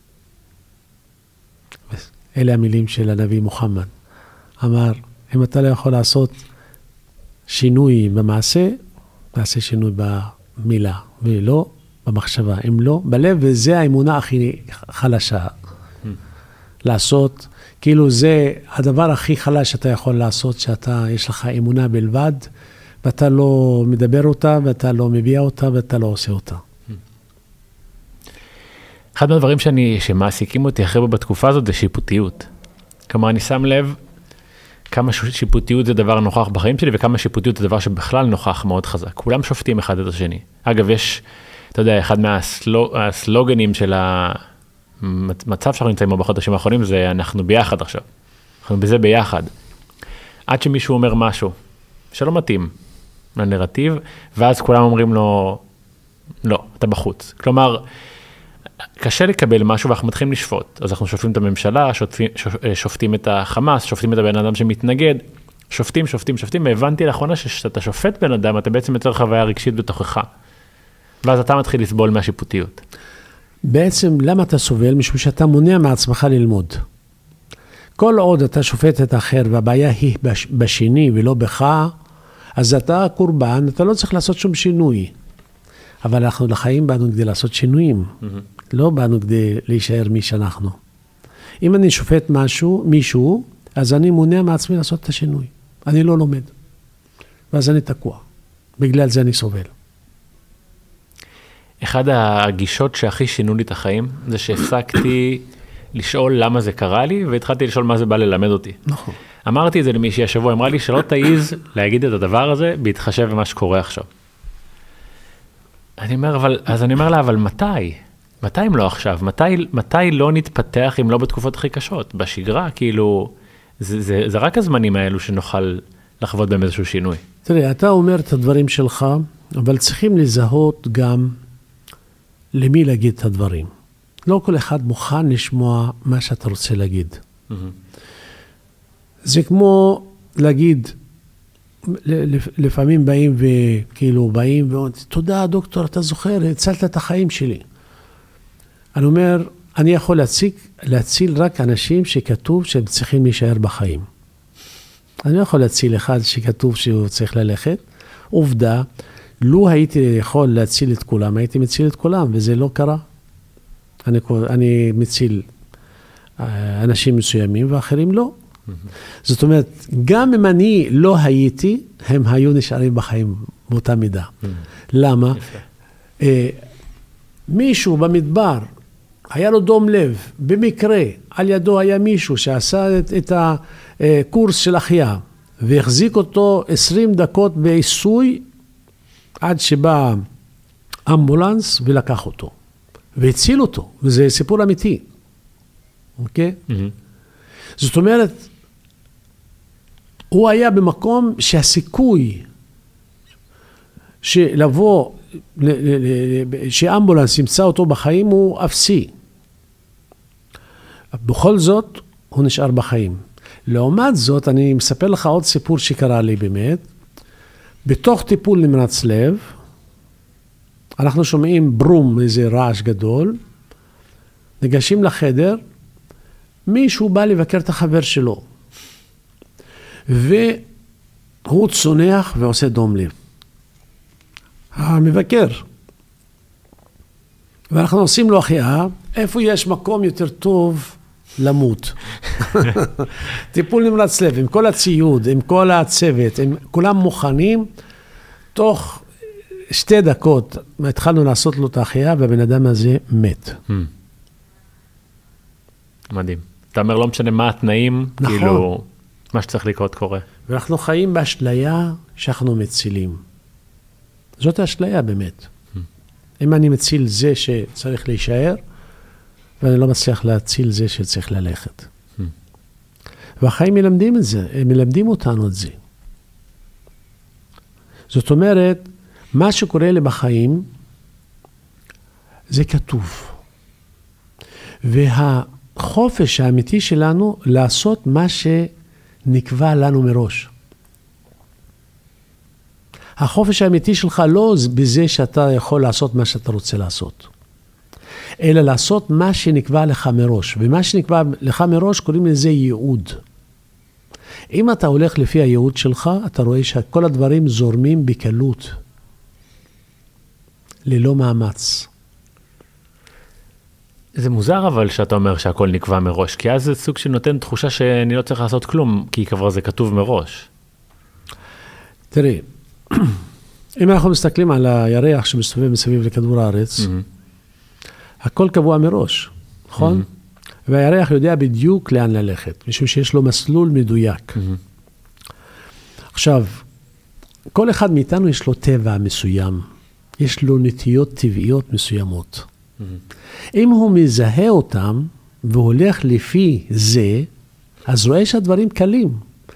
אלה המילים של הנביא מוחמד. אמר, אם אתה לא יכול לעשות שינוי במעשה, תעשה שינוי במילה, ולא במחשבה. אם לא, בלב, וזה האמונה הכי חלשה. לעשות, כאילו זה הדבר הכי חלש שאתה יכול לעשות, שאתה, יש לך אמונה בלבד, ואתה לא מדבר אותה, ואתה לא מביע אותה, ואתה לא עושה אותה. אחד מהדברים שמעסיקים אותי אחרי בתקופה הזאת זה שיפוטיות. כלומר, אני שם לב כמה שיפוטיות זה דבר נוכח בחיים שלי, וכמה שיפוטיות זה דבר שבכלל נוכח מאוד חזק. כולם שופטים אחד את השני. אגב, יש, אתה יודע, אחד מהסלוגנים של המצב שאנחנו נמצאים בחודשים האחרונים, זה אנחנו ביחד עכשיו. אנחנו בזה ביחד. עד שמישהו אומר משהו שלא מתאים לנרטיב, ואז כולם אומרים לו, לא, אתה בחוץ. כלומר, קשה לקבל משהו ואנחנו מתחילים לשפוט. אז אנחנו שופטים את הממשלה, שופטים את החמאס, שופטים את הבן אדם שמתנגד, שופטים, והבנתי לאחרונה שאתה שופט בן אדם, אתה בעצם יותר חוויה רגשית בתוכך. ואז אתה מתחיל לסבול מהשיפוטיות. בעצם למה אתה סובל? משום שאתה מונע מעצמך ללמוד. כל עוד אתה שופט את האחר והבעיה היא בשני ולא בך, אז אתה קורבן, אתה לא צריך לעשות שום שינוי. אבל אנחנו לחיים באנו כדי לעשות שינויים. לא באנו כדי להישאר מי שאנחנו. אם אני שופט מישהו, אז אני מונע מעצמי לעשות את השינוי. אני לא לומד. ואז אני תקוע. בגלל זה אני סובל. אחד הגישות שהכי שינו לי את החיים, זה שהפסקתי לשאול למה זה קרה לי, והתחלתי לשאול מה זה בא ללמד אותי. נכון. אמרתי את זה למישהי השבוע, אמרה לי שלא תעיז להגיד את הדבר הזה, בהתחשב במה שקורה עכשיו. אני אומר לה, אבל מתי? מתי אם לא עכשיו? מתי לא נתפתח אם לא בתקופות הכי קשות? בשגרה, כאילו, זה רק הזמנים האלו שנוכל לחוות בהם איזשהו שינוי. תראה, אתה אומר את הדברים שלך, אבל צריכים לזהות גם למי להגיד את הדברים. לא כל אחד מוכן לשמוע מה שאתה רוצה להגיד. זה כמו להגיד, לפעמים באים וכאילו באים ואומרים, תודה דוקטור, אתה זוכר, הצלת את החיים שלי. אני אומר, אני יכול להציל רק אנשים שכתוב שהם צריכים להישאר בחיים. אני לא יכול להציל אחד שכתוב שהוא צריך ללכת. עובדה, לו הייתי יכול להציל את כולם, הייתי מציל את כולם, וזה לא קרה. אני מציל אנשים מסוימים ואחרים לא. זאת אומרת, גם אם אני לא הייתי, הם היו נשארים בחיים באותה מידה. למה? מישהו במדבר, היה לו דום לב, במקרה, על ידו היה מישהו שעשה את הקורס של החיה, והחזיק אותו 20 דקות בעיסוי, עד שבא אמבולנס ולקח אותו, והציל אותו, וזה סיפור אמיתי. אוקיי? זאת אומרת, הוא היה במקום שהסיכוי שלבוא, שאמבולנס ימצא אותו בחיים הוא אפסי. בכל זאת, הוא נשאר בחיים. לעומת זאת, אני מספר לך עוד סיפור שקרה לי באמת. בתוך טיפול נמרץ לב, אנחנו שומעים ברום, איזה רעש גדול, ניגשים לחדר, מישהו בא לבקר את החבר שלו, והוא צונח ועושה דום לב. המבקר. ואנחנו עושים לו החייאה, איפה יש מקום יותר טוב למות. טיפול נמרץ לב, עם כל הציוד, עם כל הצוות, עם כולם מוכנים, תוך 2 דקות התחלנו לעשות לו את החייאה, והבן אדם הזה מת. מדהים. אתה אומר, לא משנה מה התנאים, נכון. כאילו, מה שצריך לקרות קורה. ואנחנו חיים באשליה שאנחנו מצילים. זאת האשליה באמת. אם אני מציל זה שצריך להישאר, ואני לא מצליח להציל זה שצריך ללכת. והחיים מלמדים את זה, הם מלמדים אותנו את זה. זאת אומרת, מה שקורה לי בחיים, זה כתוב. והחופש האמיתי שלנו, לעשות מה שנקבע לנו מראש. החופש האמיתי שלך לא בזה שאתה יכול לעשות מה שאתה רוצה לעשות, אלא לעשות מה שנקבע לך מראש. ומה שנקבע לך מראש קוראים לזה ייעוד. אם אתה הולך לפי הייעוד שלך, אתה רואה שכל הדברים זורמים בקלות, ללא מאמץ. זה מוזר אבל שאתה אומר שהכל נקבע מראש, כי אז זה סוג שנותן תחושה שאני לא צריך לעשות כלום, כי כבר זה כתוב מראש. תראי, אם אנחנו מסתכלים על הירח שמסתובב מסביב לכדור הארץ, הכל קבוע מראש, נכון? והירח יודע בדיוק לאן ללכת, משום שיש לו מסלול מדויק. עכשיו, כל אחד מאיתנו יש לו טבע מסוים, יש לו נטיות טבעיות מסוימות. אם הוא מזהה אותם והולך לפי זה, אז רואה שהדברים קלים.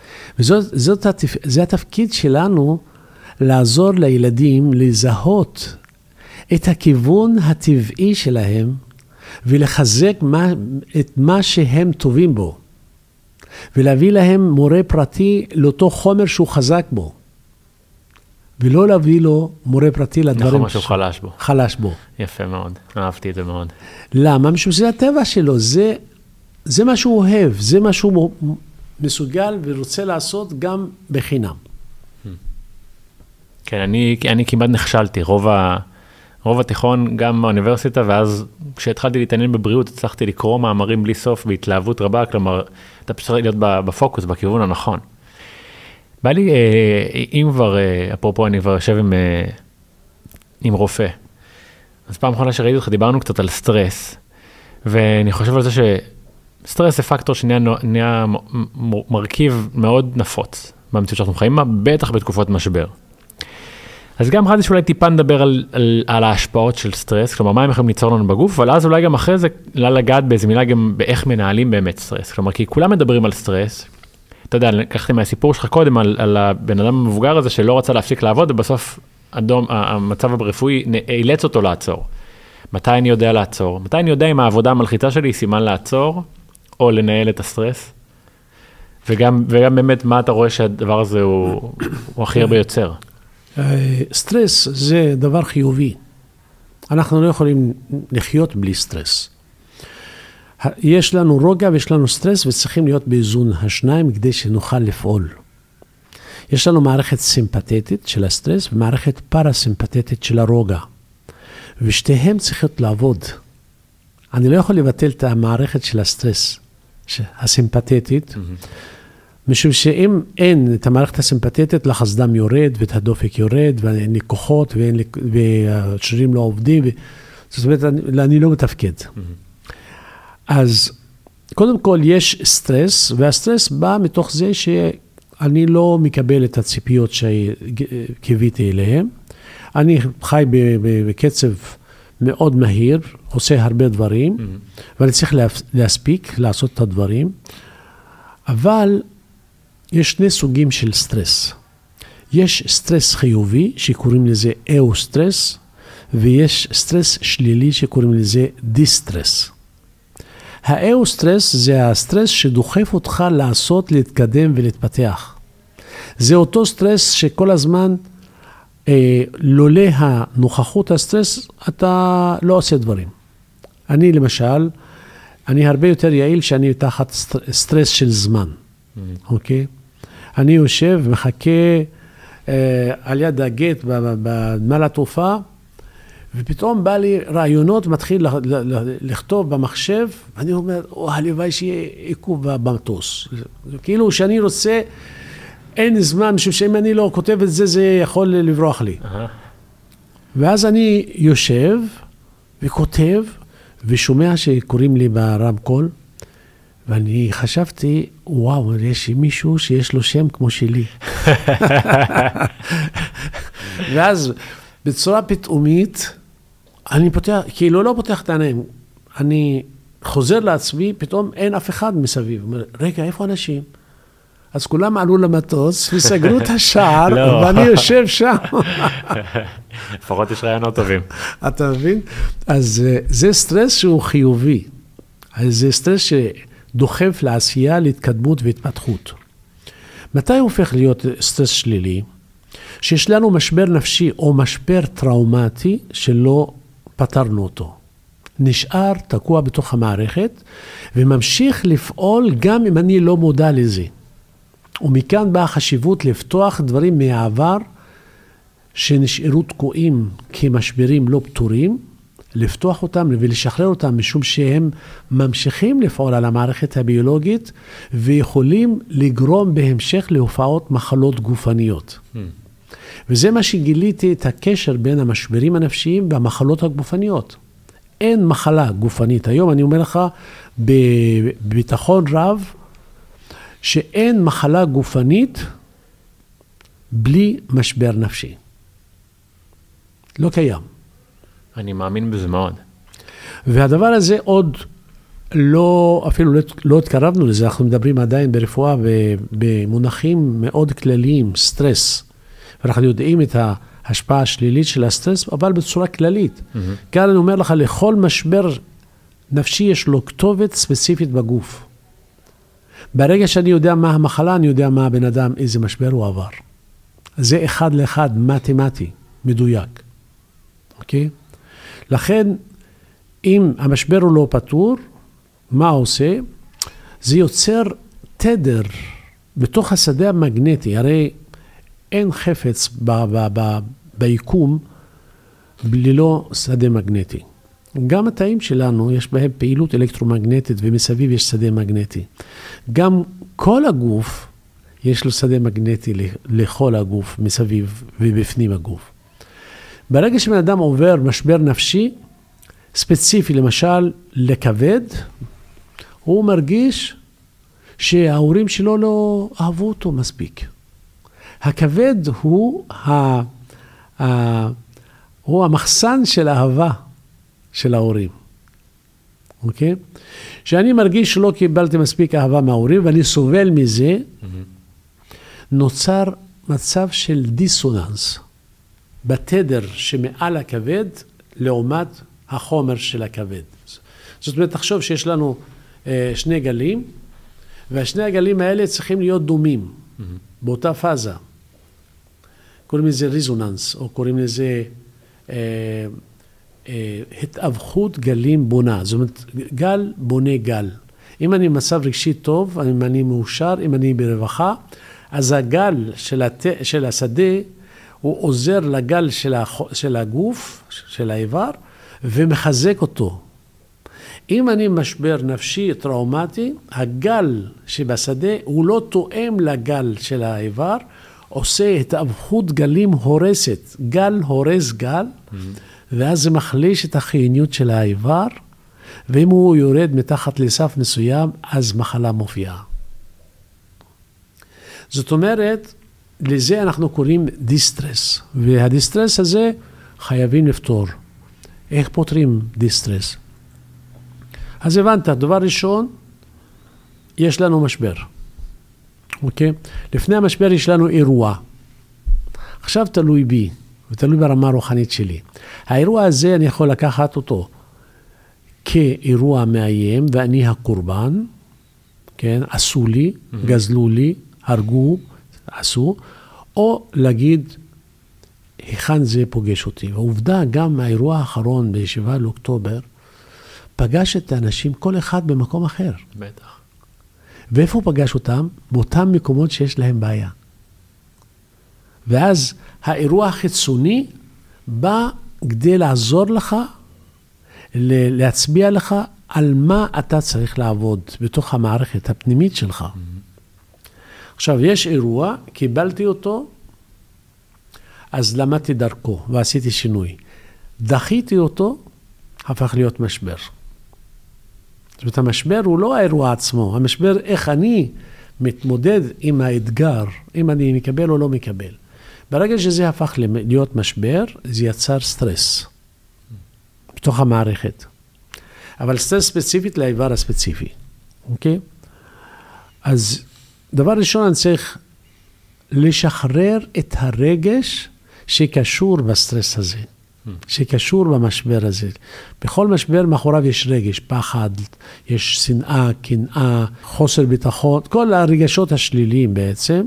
וזה התפקיד שלנו לעזור לילדים לזהות את הכיוון הטבעי שלהם ולחזק את מה שהם טובים בו. ולהביא להם מורה פרטי לאותו חומר שהוא חזק בו. ולא להביא לו מורה פרטי לדברים משהו חלש בו. חלש בו. יפה מאוד, אהבתי את זה מאוד. למה? משום שזה הטבע שלו, זה מה שהוא אוהב, זה מה שהוא מסוגל ורוצה לעשות גם בחינם. כן, אני כמעט נכשלתי, רוב התיכון גם באוניברסיטה, ואז כשהתחלתי להתעניין בבריאות, הצלחתי לקרוא מאמרים בלי סוף בהתלהבות רבה, כלומר, אתה פשוט להיות בפוקוס, בכיוון הנכון. בא לי, אם כבר, אפרופו, אני כבר יושב עם רופא. אז פעם אחרונה שראיתי אותך, דיברנו קצת על סטרס, ואני חושב על זה שסטרס זה פקטור שנהיה מרכיב מאוד נפוץ, במציאות שאנחנו חיים, בטח בתקופות משבר. אז גם חשבתי שאולי טיפה נדבר על ההשפעות של סטרס, כלומר, מה הם יכולים ליצור לנו בגוף, אבל אז אולי גם אחרי זה, לגעת באיזה מילה גם באיך מנהלים באמת סטרס. כלומר, כי כולם מדברים על סטרס, אתה יודע, לקחתי מהסיפור שלך קודם על הבן אדם המבוגר הזה שלא רצה להפסיק לעבוד, ובסוף המצב הרפואי אילץ אותו לעצור. מתי אני יודע לעצור? מתי אני יודע אם העבודה המלחיצה שלי היא סימן לעצור, או לנהל את הסטרס? וגם באמת מה אתה רואה שהדבר הזה הוא הכי הרבה יוצר? סטרס זה דבר חיובי. אנחנו לא יכולים לחיות בלי סטרס. יש לנו רוגע ויש לנו סטרס וצריכים להיות באיזון השניים כדי שנוכל לפעול. יש לנו מערכת סימפתטית של הסטרס ומערכת פרסימפתטית של הרוגע. ושתיהם צריכות לעבוד. אני לא יכול לבטל את המערכת של הסטרס הסימפתטית, משום שאם אין את המערכת הסימפתטית, לחץ דם יורד ואת הדופק יורד ואין לי כוחות והשרירים לא עובדים. זאת אומרת, אני לא מתפקד. אז קודם כל יש סטרס, והסטרס בא מתוך זה שאני לא מקבל את הציפיות שקיוויתי אליהם. אני חי בקצב מאוד מהיר, עושה הרבה דברים, ואני צריך להספיק לעשות את הדברים, אבל יש שני סוגים של סטרס. יש סטרס חיובי שקוראים לזה אאוסטרס, ויש סטרס שלילי שקוראים לזה דיסטרס. האאוסטרס זה הסטרס שדוחף אותך לעשות, להתקדם ולהתפתח. זה אותו סטרס שכל הזמן, לולא הנוכחות הסטרס, אתה לא עושה דברים. אני למשל, אני הרבה יותר יעיל שאני תחת סטרס של זמן. אוקיי? אני יושב ומחכה על יד הגט בנמל התעופה, ופתאום בא לי רעיונות, מתחיל לכתוב במחשב, ואני אומר, הלוואי שיהיה עיכוב במטוס. כאילו שאני רוצה, אין זמן, משום שאם אני לא כותב את זה, זה יכול לברוח לי. ואז אני יושב וכותב, ושומע שקוראים לי ברמקול, ואני חשבתי, וואו, יש מישהו שיש לו שם כמו שלי. ואז בצורה פתאומית, אני פותח, כאילו לא פותח את העיניים, אני חוזר לעצמי, פתאום אין אף אחד מסביב. אומר, רגע, איפה אנשים? אז כולם עלו למטוס וסגרו את השער, ואני יושב שם. לפחות יש רעיונות טובים. אתה מבין? אז זה סטרס שהוא חיובי. זה סטרס שדוחף לעשייה, להתקדמות והתפתחות. מתי הוא הופך להיות סטרס שלילי? שיש לנו משבר נפשי או משבר טראומטי שלא פתרנו אותו. נשאר תקוע בתוך המערכת וממשיך לפעול גם אם אני לא מודע לזה. ומכאן באה החשיבות לפתוח דברים מהעבר שנשארו תקועים כמשברים לא פתורים, לפתוח אותם ולשחרר אותם משום שהם ממשיכים לפעול על המערכת הביולוגית ויכולים לגרום בהמשך להופעות מחלות גופניות. וזה מה שגיליתי את הקשר בין המשברים הנפשיים והמחלות הגופניות. אין מחלה גופנית. היום אני אומר לך בביטחון רב שאין מחלה גופנית בלי משבר נפשי. לא קיים. אני מאמין בזה מאוד. והדבר הזה עוד לא, אפילו לא התקרבנו לזה, אנחנו מדברים עדיין ברפואה במונחים מאוד כלליים, סטרס. ואנחנו יודעים את ההשפעה השלילית של הסטרס, אבל בצורה כללית. כאן אני אומר לך, לכל משבר נפשי יש לו כתובת ספציפית בגוף. ברגע שאני יודע מה המחלה, אני יודע מה הבן אדם, איזה משבר הוא עבר. זה אחד לאחד, מתמטי, מדויק. אוקיי? לכן, אם המשבר הוא לא פתור, מה עושה? זה יוצר תדר בתוך השדה המגנטי. הרי אין חפץ ביקום ללא שדה מגנטי. גם התאים שלנו יש בהם פעילות אלקטרומגנטית ומסביב יש שדה מגנטי. גם כל הגוף יש לו שדה מגנטי לכל הגוף מסביב ובפנים הגוף. ברגע שבן אדם עובר משבר נפשי ספציפי, למשל לכבד, הוא מרגיש שההורים שלו לא אהבו אותו מספיק. הכבד הוא המחסן של האהבה של ההורים. אוקיי? שאני מרגיש שלא קיבלתי מספיק אהבה מההורים, ואני סובל מזה, נוצר מצב של דיסוננס, בתדר שמעל הכבד, לעומת החומר של הכבד. זאת אומרת, תחשוב שיש לנו שני גלים, והשני הגלים האלה צריכים להיות דומים, באותה פאזה. קוראים לזה ריזוננס, או קוראים לזה התאבכות גלים בונה. זאת אומרת, גל בונה גל. אם אני במצב רגשי טוב, אם אני מאושר, אם אני ברווחה, אז הגל של השדה, הוא עוזר לגל של הגוף, של האיבר, ומחזק אותו. אם אני משבר נפשי טראומטי, הגל שבשדה הוא לא תואם לגל של האיבר, עושה התאבכות גלים הורסת. גל הורס גל, ואז זה מחליש את החיוניות של האיבר, ואם הוא יורד מתחת לסף מסוים, אז מחלה מופיעה. זאת אומרת, לזה אנחנו קוראים דיסטרס, והדיסטרס הזה חייבים לפתור. איך פותרים דיסטרס? אז הבנת, דבר ראשון, יש לנו משבר. אוקיי? לפני המשבר יש לנו אירוע. עכשיו תלוי בי, ותלוי ברמה הרוחנית שלי. האירוע הזה אני יכול לקחת אותו כאירוע מאיים, ואני הקורבן, כן? עשו לי, גזלו לי, הרגו, עשו, או להגיד, היכן זה פוגש אותי. והעובדה, גם האירוע האחרון בישיבה לאוקטובר, פגש את האנשים, כל אחד במקום אחר. בטח. ואיפה הוא פגש אותם? באותם מקומות שיש להם בעיה. ואז האירוע החיצוני בא כדי לעזור לך, להצביע לך על מה אתה צריך לעבוד בתוך המערכת הפנימית שלך. עכשיו, יש אירוע, קיבלתי אותו, אז למדתי דרכו ועשיתי שינוי. דחיתי אותו, הפך להיות משבר. זאת אומרת, המשבר הוא לא האירוע עצמו, המשבר איך אני מתמודד עם האתגר, אם אני מקבל או לא מקבל. ברגע שזה הפך להיות משבר, זה יצר סטרס בתוך המערכת. אבל סטרס ספציפית לאיבר הספציפי. אוקיי? אז דבר ראשון, אני צריך לשחרר את הרגש שקשור בסטרס הזה, שקשור במשבר הזה. בכל משבר מאחוריו יש רגש, פחד, יש שנאה, קנאה, חוסר ביטחון, כל הרגשות השליליים בעצם,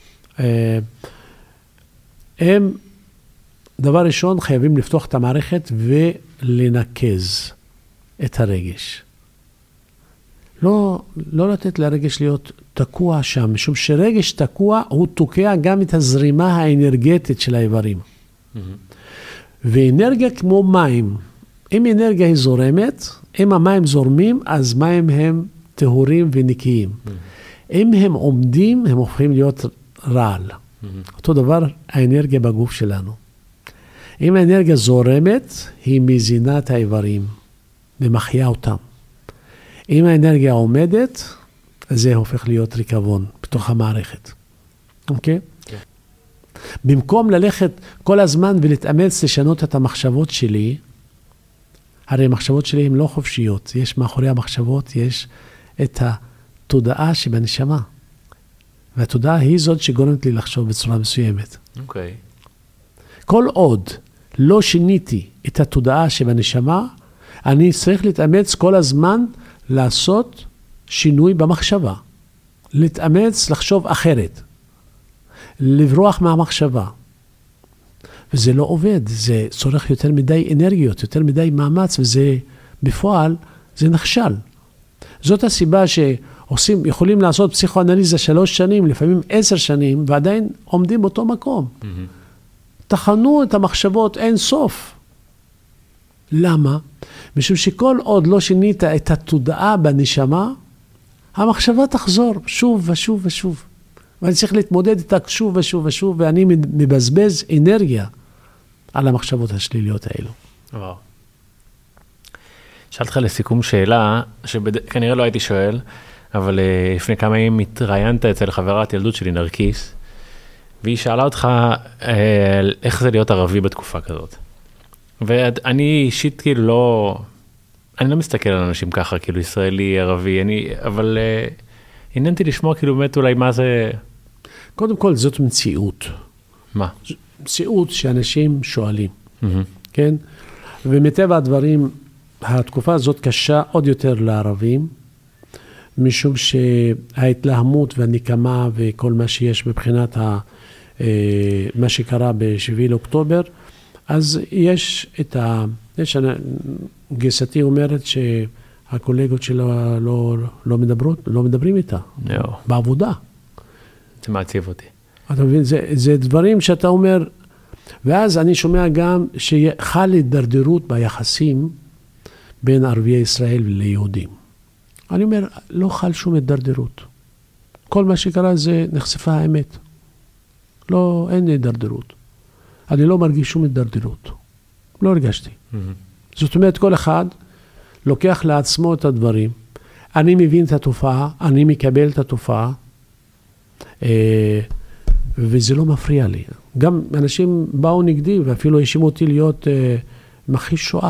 הם דבר ראשון חייבים לפתוח את המערכת ולנקז את הרגש. לא לתת לרגש להיות תקוע שם, משום שרגש תקוע הוא תוקע גם את הזרימה האנרגטית של האיברים. ואנרגיה כמו מים, אם אנרגיה היא זורמת, אם המים זורמים, אז מים הם טהורים ונקיים. אם הם עומדים, הם הופכים להיות רעל. אותו דבר האנרגיה בגוף שלנו. אם האנרגיה זורמת, היא מזינה את האיברים ומחיה אותם. אם האנרגיה עומדת, זה הופך להיות ריקבון בתוך המערכת. אוקיי? כן. במקום ללכת כל הזמן ולהתאמץ לשנות את המחשבות שלי, הרי המחשבות שלי הן לא חופשיות. יש מאחורי המחשבות, יש את התודעה שבנשמה. והתודעה היא זאת שגורמת לי לחשוב בצורה מסוימת. אוקיי. כל עוד לא שיניתי את התודעה שבנשמה, אני צריך להתאמץ כל הזמן לעשות שינוי במחשבה. להתאמץ לחשוב אחרת. לברוח מהמחשבה. וזה לא עובד. זה צורך יותר מדי אנרגיות, יותר מדי מאמץ, וזה בפועל, זה נכשל. זאת הסיבה יכולים לעשות פסיכואנליזה 3 שנים, לפעמים 10 שנים, ועדיין עומדים באותו מקום. תחנו את המחשבות אין סוף. למה? משום שכל עוד לא שינית את התודעה בנשמה, המחשבה תחזור שוב ושוב ושוב. ואני צריך להתמודד איתה שוב ושוב ושוב, ואני מבזבז אנרגיה על המחשבות השליליות האלו. וואו. שאלת לך לסיכום שאלה, שכנראה לא הייתי שואל, אבל לפני כמה ימים התראיינת אצל חברת ילדות שלי, נרקיס, והיא שאלה אותך איך זה להיות ערבי בתקופה כזאת. ואני אישית כאילו אני לא מסתכל על אנשים ככה, כאילו ישראלי, ערבי, אבל עניינתי לשמוע כאילו באמת אולי מה זה... קודם כל זאת מציאות. מה? מציאות שאנשים שואלים, כן? ומטבע הדברים, התקופה הזאת קשה עוד יותר לערבים, משום שההתלהמות והנקמה וכל מה שיש מבחינת מה שקרה ב7 לאוקטובר, אז יש גיסתי אומרת שהקולגות שלה לא מדברים איתה, בעבודה. זה מעציב אותי. אתה מבין, זה דברים שאתה אומר, ואז אני שומע גם שחל הידרדרות ביחסים בין ערביי ישראל ליהודים. אני אומר, לא חל שום הידרדרות. כל מה שקרה זה נחשפה האמת. לא, אין הידרדרות. אני לא מרגיש שום הידרדרות. לא הרגשתי. זאת אומרת, כל אחד לוקח לעצמו את הדברים. אני מבין את התופעה, אני מקבל את התופעה, וזה לא מפריע לי. גם אנשים באו נגדי, ואפילו האשימו אותי להיות מכחיש שואה.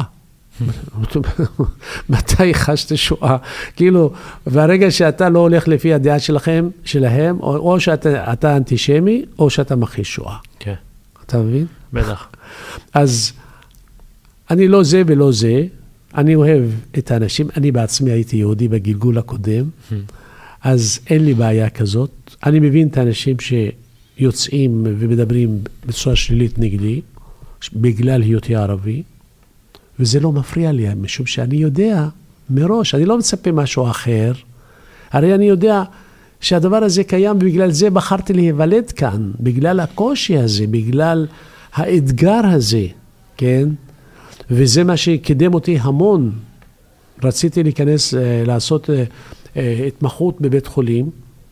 מתי חשת שואה? כאילו, והרגע שאתה לא הולך לפי הדעה שלהם, או שאתה אנטישמי, או שאתה מכחיש שואה. כן. אתה מבין? בטח. אז אני לא זה ולא זה, אני אוהב את האנשים, אני בעצמי הייתי יהודי בגלגול הקודם, אז אין לי בעיה כזאת. אני מבין את האנשים שיוצאים ומדברים בצורה שלילית נגדי, בגלל היותי ערבי, וזה לא מפריע לי, משום שאני יודע מראש, אני לא מצפה משהו אחר, הרי אני יודע שהדבר הזה קיים, ובגלל זה בחרתי להיוולד כאן, בגלל הקושי הזה, בגלל האתגר הזה, כן? וזה מה שקידם אותי המון. רציתי להיכנס, לעשות התמחות בבית חולים,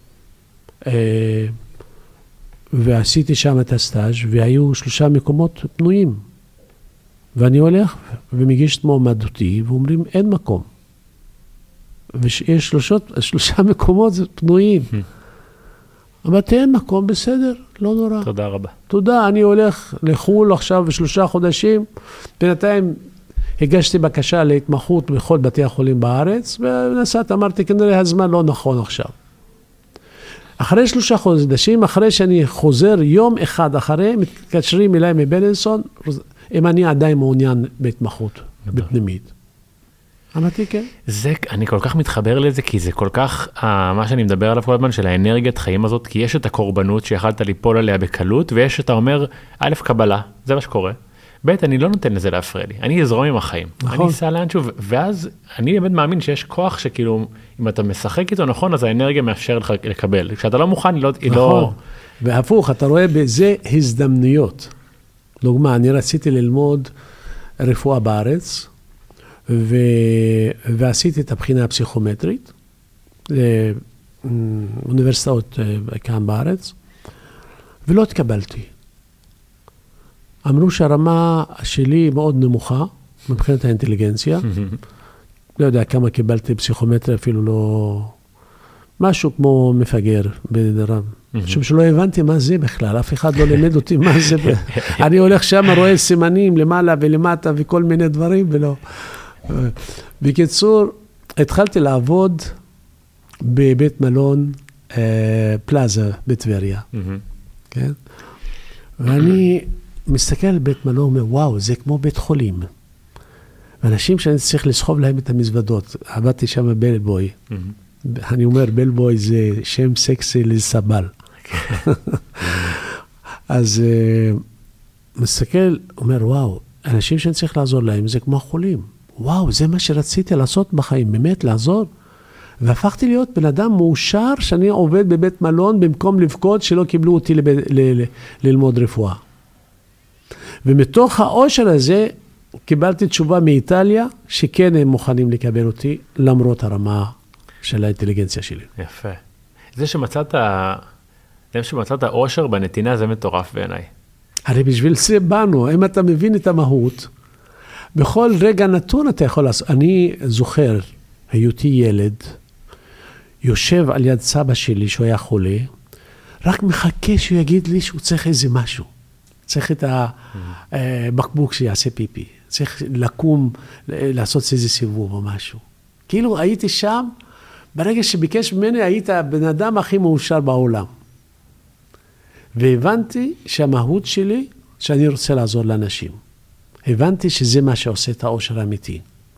ועשיתי שם את הסטאז' והיו 3 מקומות פנויים. ואני הולך ומגיש את מועמדותי, ואומרים, אין מקום. ויש שלושה מקומות פנויים. אמרתי, אין מקום, בסדר, לא נורא. תודה רבה. תודה, אני הולך לחול עכשיו 3 חודשים, בינתיים הגשתי בקשה להתמחות בכל בתי החולים בארץ, ונסעת, אמרתי, כנראה הזמן לא נכון עכשיו. אחרי 3 חודשים, אחרי שאני חוזר יום אחד אחרי, מתקשרים אליי מבלינסון, אם אני עדיין מעוניין בהתמחות, בפנימית. אמרתי כן. אני כל כך מתחבר לזה, כי זה כל כך, מה שאני מדבר עליו כל הזמן, של האנרגיית חיים הזאת, כי יש את הקורבנות שיכלת ליפול עליה בקלות, ויש את האומר, א', קבלה, זה מה שקורה, ב', אני לא נותן לזה להפריע לי, אני אזרום עם החיים, נכון. אני אסע לאנשהו, ואז אני באמת מאמין שיש כוח שכאילו, אם אתה משחק איתו נכון, אז האנרגיה מאפשר לך לקבל, כשאתה לא מוכן, היא נכון. לא... והפוך, אתה רואה בזה הזדמנויות. דוגמה, אני רציתי ללמוד רפואה בארץ, ועשיתי את הבחינה הפסיכומטרית, לאוניברסיטאות כאן בארץ, ולא התקבלתי. אמרו שהרמה שלי מאוד נמוכה, מבחינת האינטליגנציה. לא יודע כמה קיבלתי פסיכומטרי, אפילו לא... משהו כמו מפגר בדרם. משום שלא הבנתי מה זה בכלל, אף אחד לא לימד אותי מה זה. אני הולך שם, רואה סימנים למעלה ולמטה וכל מיני דברים, ולא... בקיצור, התחלתי לעבוד בבית מלון פלאזה בטבריה. כן? ואני מסתכל על בית מלון, אומר, וואו, זה כמו בית חולים. ואנשים שאני צריך לסחוב להם את המזוודות. עבדתי שם בלבוי. אני אומר, בלבוי זה שם סקסי לסבל. אז מסתכל, אומר, וואו, אנשים שאני צריך לעזור להם, זה כמו חולים. וואו, זה מה שרציתי לעשות בחיים, באמת לעזור. והפכתי להיות בן אדם מאושר שאני עובד בבית מלון במקום לבכות שלא קיבלו אותי ללמוד רפואה. ומתוך האושר הזה קיבלתי תשובה מאיטליה שכן הם מוכנים לקבל אותי למרות הרמה של האינטליגנציה שלי. יפה. זה שמצאת אושר בנתינה זה מטורף בעיניי. הרי בשביל זה באנו, אם אתה מבין את המהות, בכל רגע נתון אתה יכול לעשות. אני זוכר, היותי ילד, יושב על יד סבא שלי שהוא היה חולה, רק מחכה שהוא יגיד לי שהוא צריך איזה משהו. צריך את הבקבוק שיעשה פיפי. צריך לקום, לעשות איזה סיבוב או משהו. כאילו הייתי שם, ברגע שביקש ממני היית הבן אדם הכי מאושר בעולם. והבנתי שהמהות שלי, שאני רוצה לעזור לאנשים. הבנתי שזה מה שעושה את האושר האמיתי.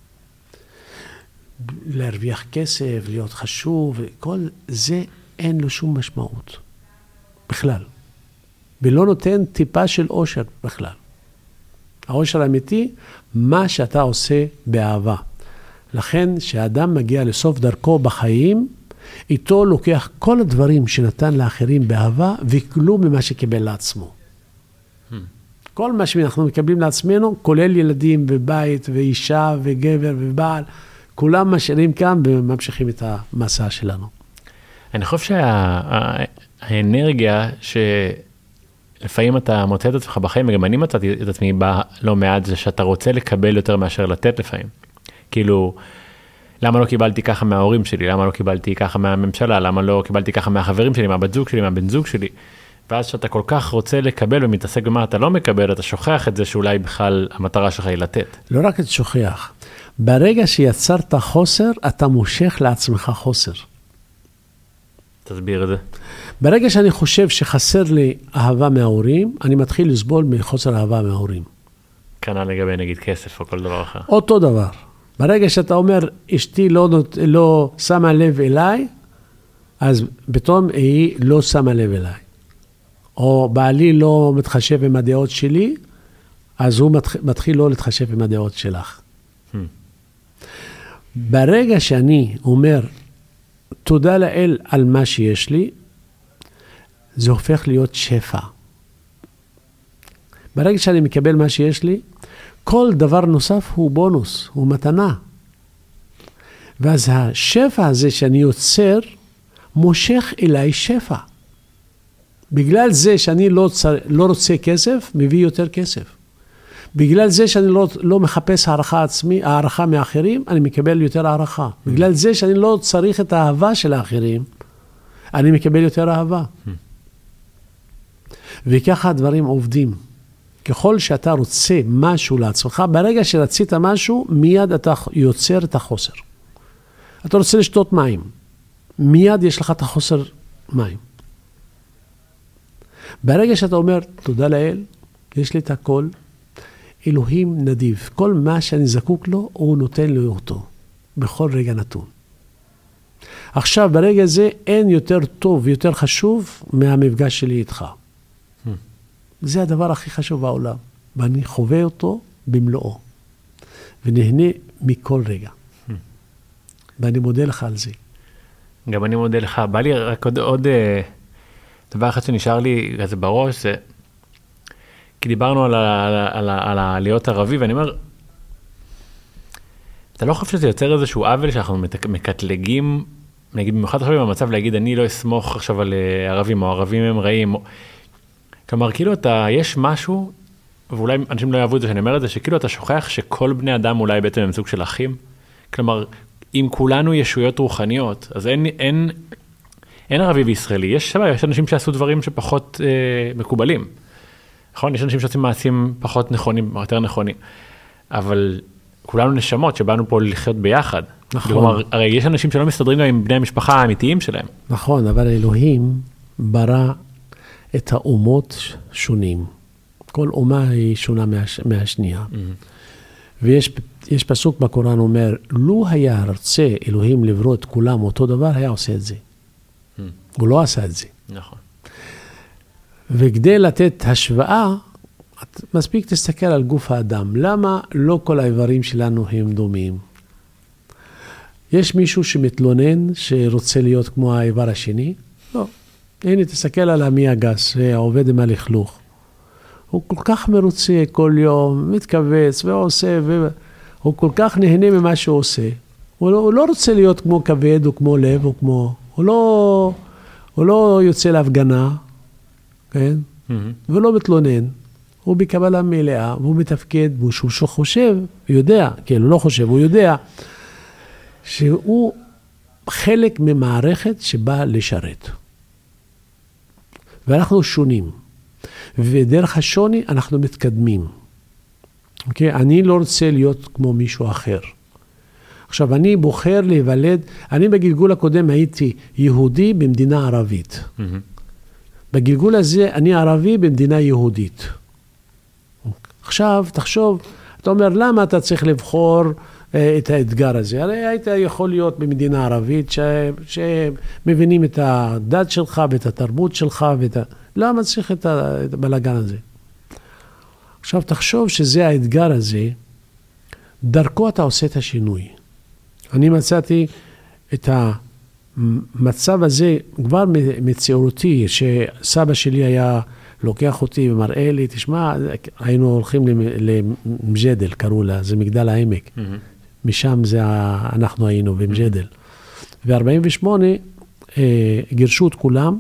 להרוויח כסף, להיות חשוב, כל זה אין לו שום משמעות. בכלל. ולא נותן טיפה של אושר בכלל. האושר האמיתי, מה שאתה עושה באהבה. לכן, כשאדם מגיע לסוף דרכו בחיים, איתו לוקח כל הדברים שנתן לאחרים באהבה, וכלום ממה שקיבל לעצמו. כל מה שאנחנו מקבלים לעצמנו, כולל ילדים ובית ואישה וגבר ובעל, כולם משאירים כאן וממשיכים את המסע שלנו. אני חושב שהאנרגיה שלפעמים אתה מוצא את עצמך בחיים, וגם אני מצאתי את עצמי לא מעט, זה שאתה רוצה לקבל יותר מאשר לתת לפעמים. כאילו, למה לא קיבלתי ככה מההורים שלי? למה לא קיבלתי ככה מהממשלה? למה לא קיבלתי ככה מהחברים שלי, מהבת זוג שלי, מהבן זוג שלי? ואז שאתה כל כך רוצה לקבל ומתעסק במה אתה לא מקבל, אתה שוכח את זה שאולי בכלל המטרה שלך היא לתת. לא רק את שוכח. ברגע שיצרת חוסר, אתה מושך לעצמך חוסר. תסביר את זה. ברגע שאני חושב שחסר לי אהבה מההורים, אני מתחיל לסבול מחוסר אהבה מההורים. כנ"ל לגבי נגיד כסף או כל דבר אחר. אותו דבר. ברגע שאתה אומר, אשתי לא שמה לב אליי, אז פתאום היא לא שמה לב אליי. או בעלי לא מתחשב עם הדעות שלי, אז הוא מתחיל לא להתחשב עם הדעות שלך. ברגע שאני אומר, תודה לאל על מה שיש לי, זה הופך להיות שפע. ברגע שאני מקבל מה שיש לי, כל דבר נוסף הוא בונוס, הוא מתנה. ואז השפע הזה שאני יוצר, מושך אליי שפע. בגלל זה שאני לא רוצה כסף, מביא יותר כסף. בגלל זה שאני לא מחפש הערכה מאחרים, אני מקבל יותר הערכה. בגלל זה שאני לא צריך את האהבה של האחרים, אני מקבל יותר אהבה. וככה הדברים עובדים. ככל שאתה רוצה משהו לעצמך, ברגע שרצית משהו, מיד אתה יוצר את החוסר. אתה רוצה לשתות מים, מיד יש לך את החוסר מים. ברגע שאתה אומר, תודה לאל, יש לי את הכל, אלוהים נדיב. כל מה שאני זקוק לו, הוא נותן לי אותו, בכל רגע נתון. עכשיו, ברגע זה, אין יותר טוב ויותר חשוב מהמפגש שלי איתך. זה הדבר הכי חשוב בעולם, ואני חווה אותו במלואו, ונהנה מכל רגע. ואני מודה לך על זה. גם אני מודה לך. בא לי רק עוד דבר אחד שנשאר לי כזה בראש, זה, כי דיברנו על להיות ערבי, ואני אומר, אתה לא חושב שזה יוצר איזשהו עוול שאנחנו מקטלגים, נגיד במיוחד עכשיו במצב להגיד, אני לא אסמוך עכשיו על ערבים, או ערבים הם רעים, כלומר, כאילו יש משהו, ואולי אנשים לא יאהבו את זה שאני אומר את זה, שכאילו אתה שוכח שכל בני אדם אולי בעצם הם סוג של אחים, כלומר, אם כולנו ישויות רוחניות, אז אין ערבי וישראלי, יש אנשים שעשו דברים שפחות מקובלים, נכון? יש אנשים שעושים מעשים פחות נכונים, יותר נכונים, אבל כולנו נשמות שבאנו פה לחיות ביחד. נכון. כלומר, הרי יש אנשים שלא מסתדרים גם עם בני המשפחה האמיתיים שלהם. נכון, אבל אלוהים ברא את האומות שונים. כל אומה היא שונה מהשנייה. ויש פסוק בקוראן אומר, לו היה רוצה אלוהים לברוא את כולם אותו דבר, היה עושה את זה. הוא לא עשה את זה. נכון. וכדי לתת השוואה, מספיק תסתכל על גוף האדם. למה לא כל האיברים שלנו הם דומים? יש מישהו שמתלונן שרוצה להיות כמו האיבר השני? לא. הנה, תסתכל על המי הגס, העובד עם הלכלוך. הוא כל כך מרוצה כל יום, מתכווץ ועושה, הוא כל כך נהנה ממה שהוא עושה. הוא לא רוצה להיות כמו כבד או כמו לב, או כמו... הוא לא יוצא להפגנה, כן? ולא מתלונן. הוא בקבלה מלאה, והוא מתפקד, והוא חושב, הוא יודע, כן, הוא לא חושב, הוא יודע, שהוא חלק ממערכת שבאה לשרת. ואנחנו שונים. ודרך השוני אנחנו מתקדמים. אוקיי? אני לא רוצה להיות כמו מישהו אחר. עכשיו, אני בוחר להיוולד, אני בגלגול הקודם הייתי יהודי במדינה ערבית. בגלגול הזה אני ערבי במדינה יהודית. עכשיו, תחשוב, אתה אומר, למה אתה צריך לבחור את האתגר הזה? הרי היית יכול להיות במדינה ערבית שמבינים את הדת שלך ואת התרבות שלך למה צריך את הבלגן הזה? עכשיו, תחשוב שזה האתגר הזה, דרכו אתה עושה את השינוי. אני מצאתי את המצב הזה כבר מצעירותי, שסבא שלי היה לוקח אותי ומראה לי, תשמע, היינו הולכים למג'דל, קראו לה, זה מגדל העמק. משם אנחנו היינו במג'דל. ו-48 גירשו את כולם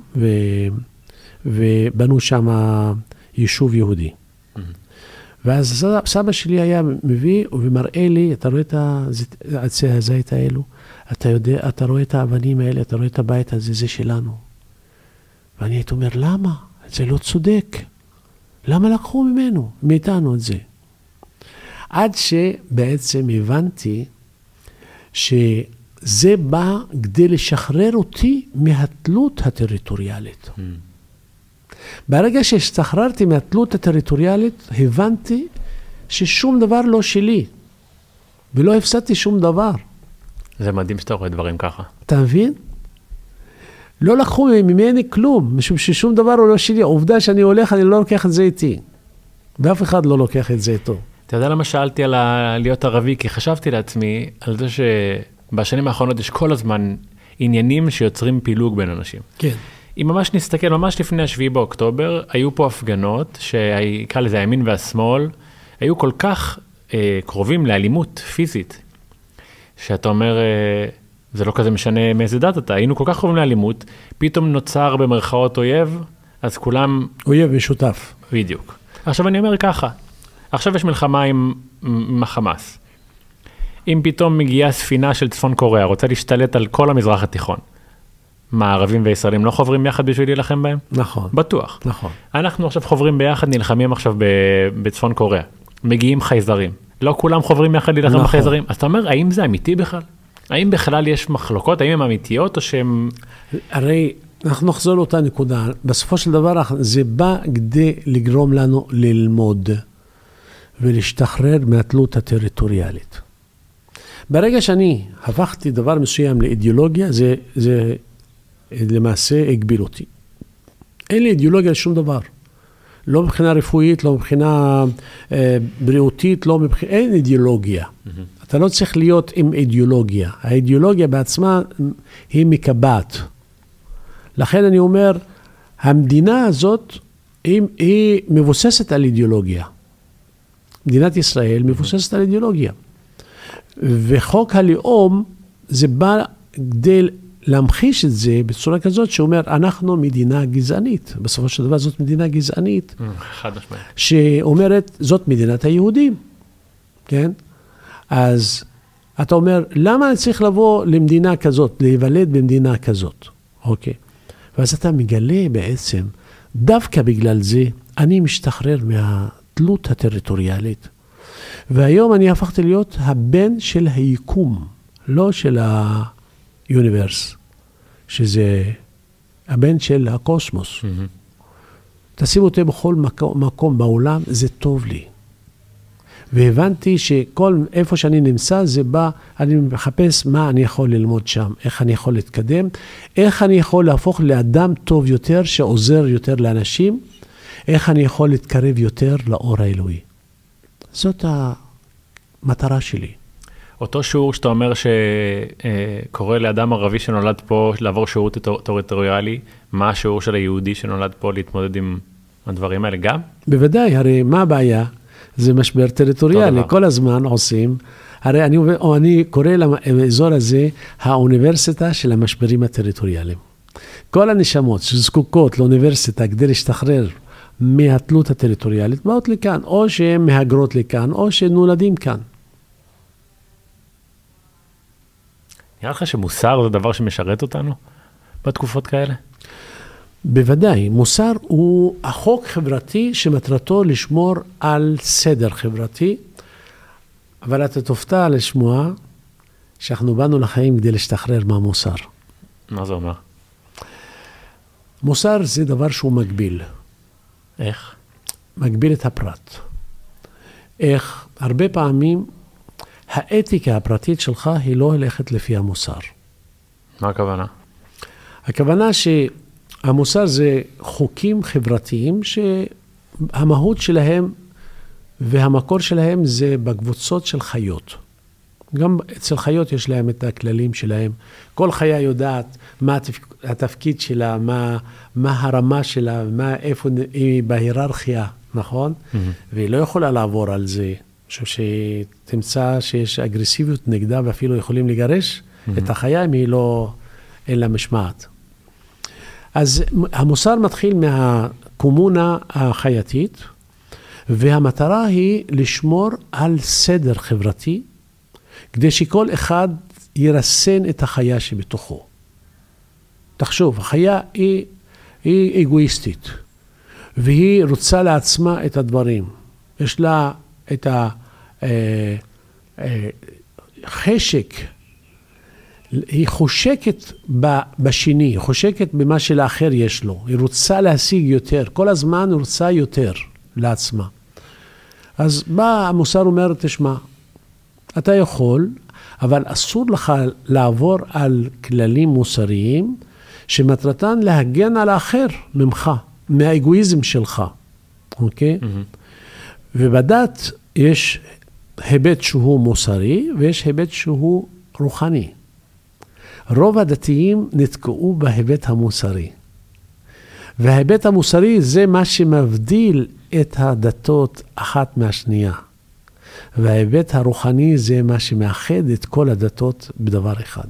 ובנו שם יישוב יהודי. ואז סבא שלי היה מביא ומראה לי, אתה רואה את עצי הזית האלו, אתה רואה את האבנים האלה, אתה רואה את הבית הזה, זה שלנו. ואני הייתי אומר, למה? זה לא צודק. למה לקחו מאיתנו את זה? עד שבעצם הבנתי שזה בא כדי לשחרר אותי מהתלות הטריטוריאלית. ברגע שהשתחררתי מהתלות הטריטוריאלית, הבנתי ששום דבר לא שלי, ולא הפסדתי שום דבר. זה מדהים שאתה רואה דברים ככה. אתה מבין? לא לקחו ממני כלום, משום ששום דבר הוא לא שלי. העובדה שאני הולך, אני לא לוקח את זה איתי. ואף אחד לא לוקח את זה איתו. אתה יודע למה שאלתי על להיות ערבי? כי חשבתי לעצמי על זה שבשנים האחרונות יש כל הזמן עניינים שיוצרים פילוג בין אנשים. כן. אם ממש נסתכל, ממש לפני השביעי באוקטובר, היו פה הפגנות, שיקרא לזה הימין והשמאל, היו כל כך קרובים לאלימות פיזית, שאתה אומר, זה לא כזה משנה מאיזה דת אתה, היינו כל כך קרובים לאלימות, פתאום נוצר במרכאות אויב, אז כולם... אויב משותף. בדיוק. עכשיו אני אומר ככה, עכשיו יש מלחמה עם החמאס. אם פתאום מגיעה ספינה של צפון קוריאה, רוצה להשתלט על כל המזרח התיכון, מה, ערבים וישראלים לא חוברים יחד בשביל להילחם בהם? נכון. בטוח. נכון. אנחנו עכשיו חוברים ביחד, נלחמים עכשיו בצפון קוריאה. מגיעים חייזרים. לא כולם חוברים יחד להילחם נכון. בחייזרים. אז אתה אומר, האם זה אמיתי בכלל? האם בכלל יש מחלוקות? האם הן אמיתיות או שהן... הרי אנחנו נחזור לאותה נקודה. בסופו של דבר זה בא כדי לגרום לנו ללמוד ולהשתחרר מהתלות הטריטוריאלית. ברגע שאני הפכתי דבר מסוים לאידיאולוגיה, זה למעשה הגביל אותי. אין לי אידיאולוגיה לשום דבר. לא מבחינה רפואית, לא מבחינה בריאותית, אין אידיאולוגיה. אתה לא צריך להיות עם אידיאולוגיה. האידיאולוגיה בעצמה היא מקבעת. לכן אני אומר, המדינה הזאת היא מבוססת על אידיאולוגיה. מדינת ישראל מבוססת על אידיאולוגיה. וחוק הלאום זה בא כדי להמחיש את זה בצורה כזאת שאומר, אנחנו מדינה גזענית. בסופו של דבר זאת מדינה גזענית. חד משמעית. שאומרת, זאת מדינת היהודים. כן? אז אתה אומר, למה אני צריך לבוא למדינה כזאת, להיוולד במדינה כזאת? אוקיי. ואז אתה מגלה בעצם, דווקא בגלל זה, אני משתחרר מהתלות הטריטוריאלית. והיום אני הפכתי להיות הבן של היקום, לא של היוניברס, שזה הבן של הקוסמוס. תשים אותי בכל מקום בעולם, זה טוב לי. והבנתי שכל איפה שאני נמצא, זה בא, אני מחפש מה אני יכול ללמוד שם, איך אני יכול להתקדם, איך אני יכול להפוך לאדם טוב יותר, שעוזר יותר לאנשים, איך אני יכול להתקרב יותר לאור האלוהי. זאת המטרה שלי. אותו שיעור שאתה אומר שקורא לאדם ערבי שנולד פה לעבור שירות טריטוריאלי, מה השיעור של היהודי שנולד פה להתמודד עם הדברים האלה גם? בוודאי, הרי מה הבעיה? זה משבר טריטוריאלי, כל הזמן עושים. הרי אני קורא לאזור הזה האוניברסיטה של המשברים הטריטוריאליים. כל הנשמות שזקוקות לאוניברסיטה כדי להשתחרר מהתלות הטריטוריאלית, באות לכאן, או שהן מהגרות לכאן, או שנולדים כאן. נראה לך שמוסר זה דבר שמשרת אותנו בתקופות כאלה? בוודאי, מוסר הוא החוק חברתי שמטרתו לשמור על סדר חברתי, אבל אתה תופתע לשמוע שאנחנו באנו לחיים כדי להשתחרר מהמוסר. מה זה אומר? מוסר זה דבר שהוא מגביל. איך? מגביל את הפרט. איך? הרבה פעמים האתיקה הפרטית שלך היא לא הולכת לפי המוסר. מה הכוונה? הכוונה שהמוסר זה חוקים חברתיים שהמהות שלהם והמקור שלהם זה בקבוצות של חיות. גם אצל חיות יש להם את הכללים שלהם. כל חיה יודעת מה התפקיד שלה, מה הרמה שלה, איפה היא בהיררכיה, נכון? והיא לא יכולה לעבור על זה. אני חושב שתמצא שיש אגרסיביות נגדה ואפילו יכולים לגרש את החיה אם היא לא, אין לה משמעת. אז המוסר מתחיל מהקומונה החייתית, והמטרה היא לשמור על סדר חברתי, כדי שכל אחד ירסן את החיה שבתוכו. תחשוב, החיה היא אגואיסטית, והיא רוצה לעצמה את הדברים. יש לה את החשק, היא חושקת בשני, היא חושקת במה שלאחר יש לו. היא רוצה להשיג יותר, כל הזמן היא רוצה יותר לעצמה. אז בא המוסר אומר, תשמע, אתה יכול, אבל אסור לך לעבור על כללים מוסריים, שמטרתן להגן על האחר ממך, מהאגואיזם שלך. אוקיי? ובדת יש היבט שהוא מוסרי, ויש היבט שהוא רוחני. רוב הדתיים נתקעו בהיבט המוסרי. וההיבט המוסרי זה מה שמבדיל את הדתות אחת מהשנייה. וההיבט הרוחני זה מה שמאחד את כל הדתות בדבר אחד.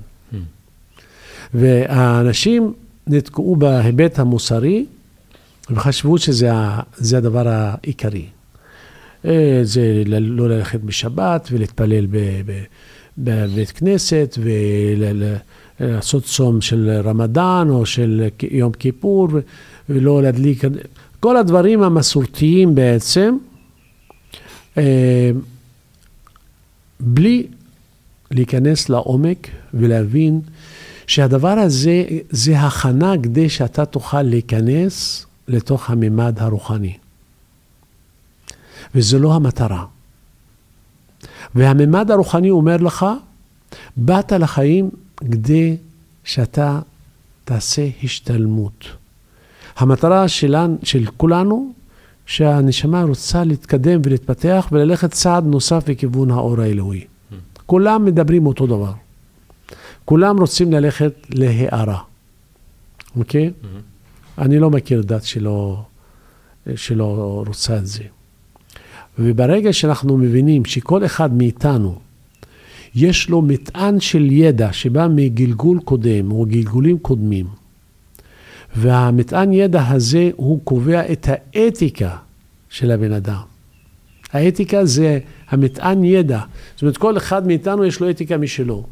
והאנשים נתקעו בהיבט המוסרי, וחשבו שזה הדבר העיקרי. זה לא ללכת בשבת ולהתפלל בבית כנסת ולעשות צום של רמדאן או של יום כיפור ולא להדליק, כל הדברים המסורתיים בעצם, בלי להיכנס לעומק ולהבין שהדבר הזה זה הכנה כדי שאתה תוכל להיכנס לתוך הממד הרוחני. וזה לא המטרה. והממד הרוחני אומר לך, באת לחיים כדי שאתה תעשה השתלמות. המטרה של כולנו, שהנשמה רוצה להתקדם ולהתפתח וללכת צעד נוסף בכיוון האור האלוהי. כולם מדברים אותו דבר. כולם רוצים ללכת להארה. אוקיי? אני לא מכיר דת שלא רוצה את זה. וברגע שאנחנו מבינים שכל אחד מאיתנו יש לו מטען של ידע שבא מגלגול קודם או גלגולים קודמים, והמטען ידע הזה הוא קובע את האתיקה של הבן אדם. האתיקה זה המטען ידע. זאת אומרת, כל אחד מאיתנו יש לו אתיקה משלו.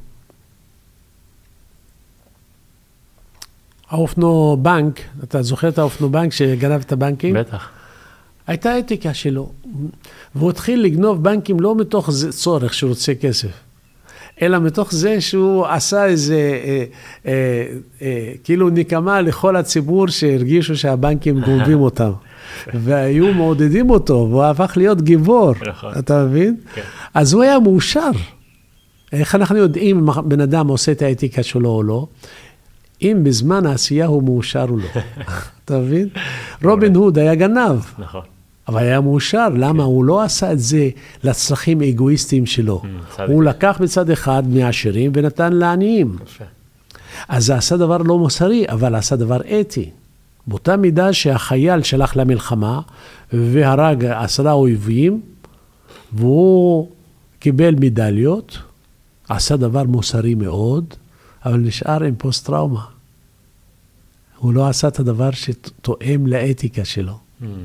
האופנו בנק, אתה זוכר את האופנו בנק שגנב את הבנקים? בטח. הייתה אתיקה שלו, והוא התחיל לגנוב בנקים לא מתוך צורך שהוא רוצה כסף, אלא מתוך זה שהוא עשה איזה, כאילו נקמה לכל הציבור שהרגישו שהבנקים גונבים אותם. והיו מעודדים אותו, והוא הפך להיות גיבור, אתה מבין? אז הוא היה מאושר. איך אנחנו יודעים אם בן אדם עושה את האתיקה שלו או לא? אם בזמן העשייה הוא מאושר או לא. אתה מבין? רובין הוד היה גנב. נכון. אבל היה מאושר. למה? הוא לא עשה את זה לצרכים אגואיסטיים שלו. הוא לקח בצד אחד מהעשירים ונתן לעניים. אז זה עשה דבר לא מוסרי, אבל עשה דבר אתי. באותה מידה שהחייל שלח למלחמה והרג 10 אויבים, והוא קיבל מדליות, עשה דבר מוסרי מאוד, אבל נשאר עם פוסט-טראומה. הוא לא עשה את הדבר שתואם לאתיקה שלו.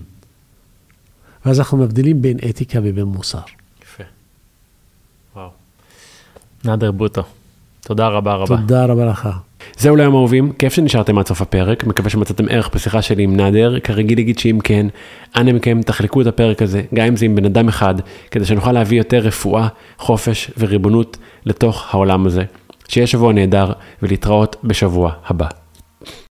ואז אנחנו מבדילים בין אתיקה ובין מוסר. יפה. וואו. נאדר בוטו. תודה רבה רבה. תודה רבה לך. זהו להיום אהובים, כיף שנשארתם עד סוף הפרק, מקווה שמצאתם ערך בשיחה שלי עם נאדר, כרגיל להגיד שאם כן, אנא מכם תחלקו את הפרק הזה, גם אם זה עם בן אדם אחד, כדי שנוכל להביא יותר רפואה, חופש וריבונות לתוך העולם הזה. שיהיה שבוע נהדר ולהתראות בשבוע הבא.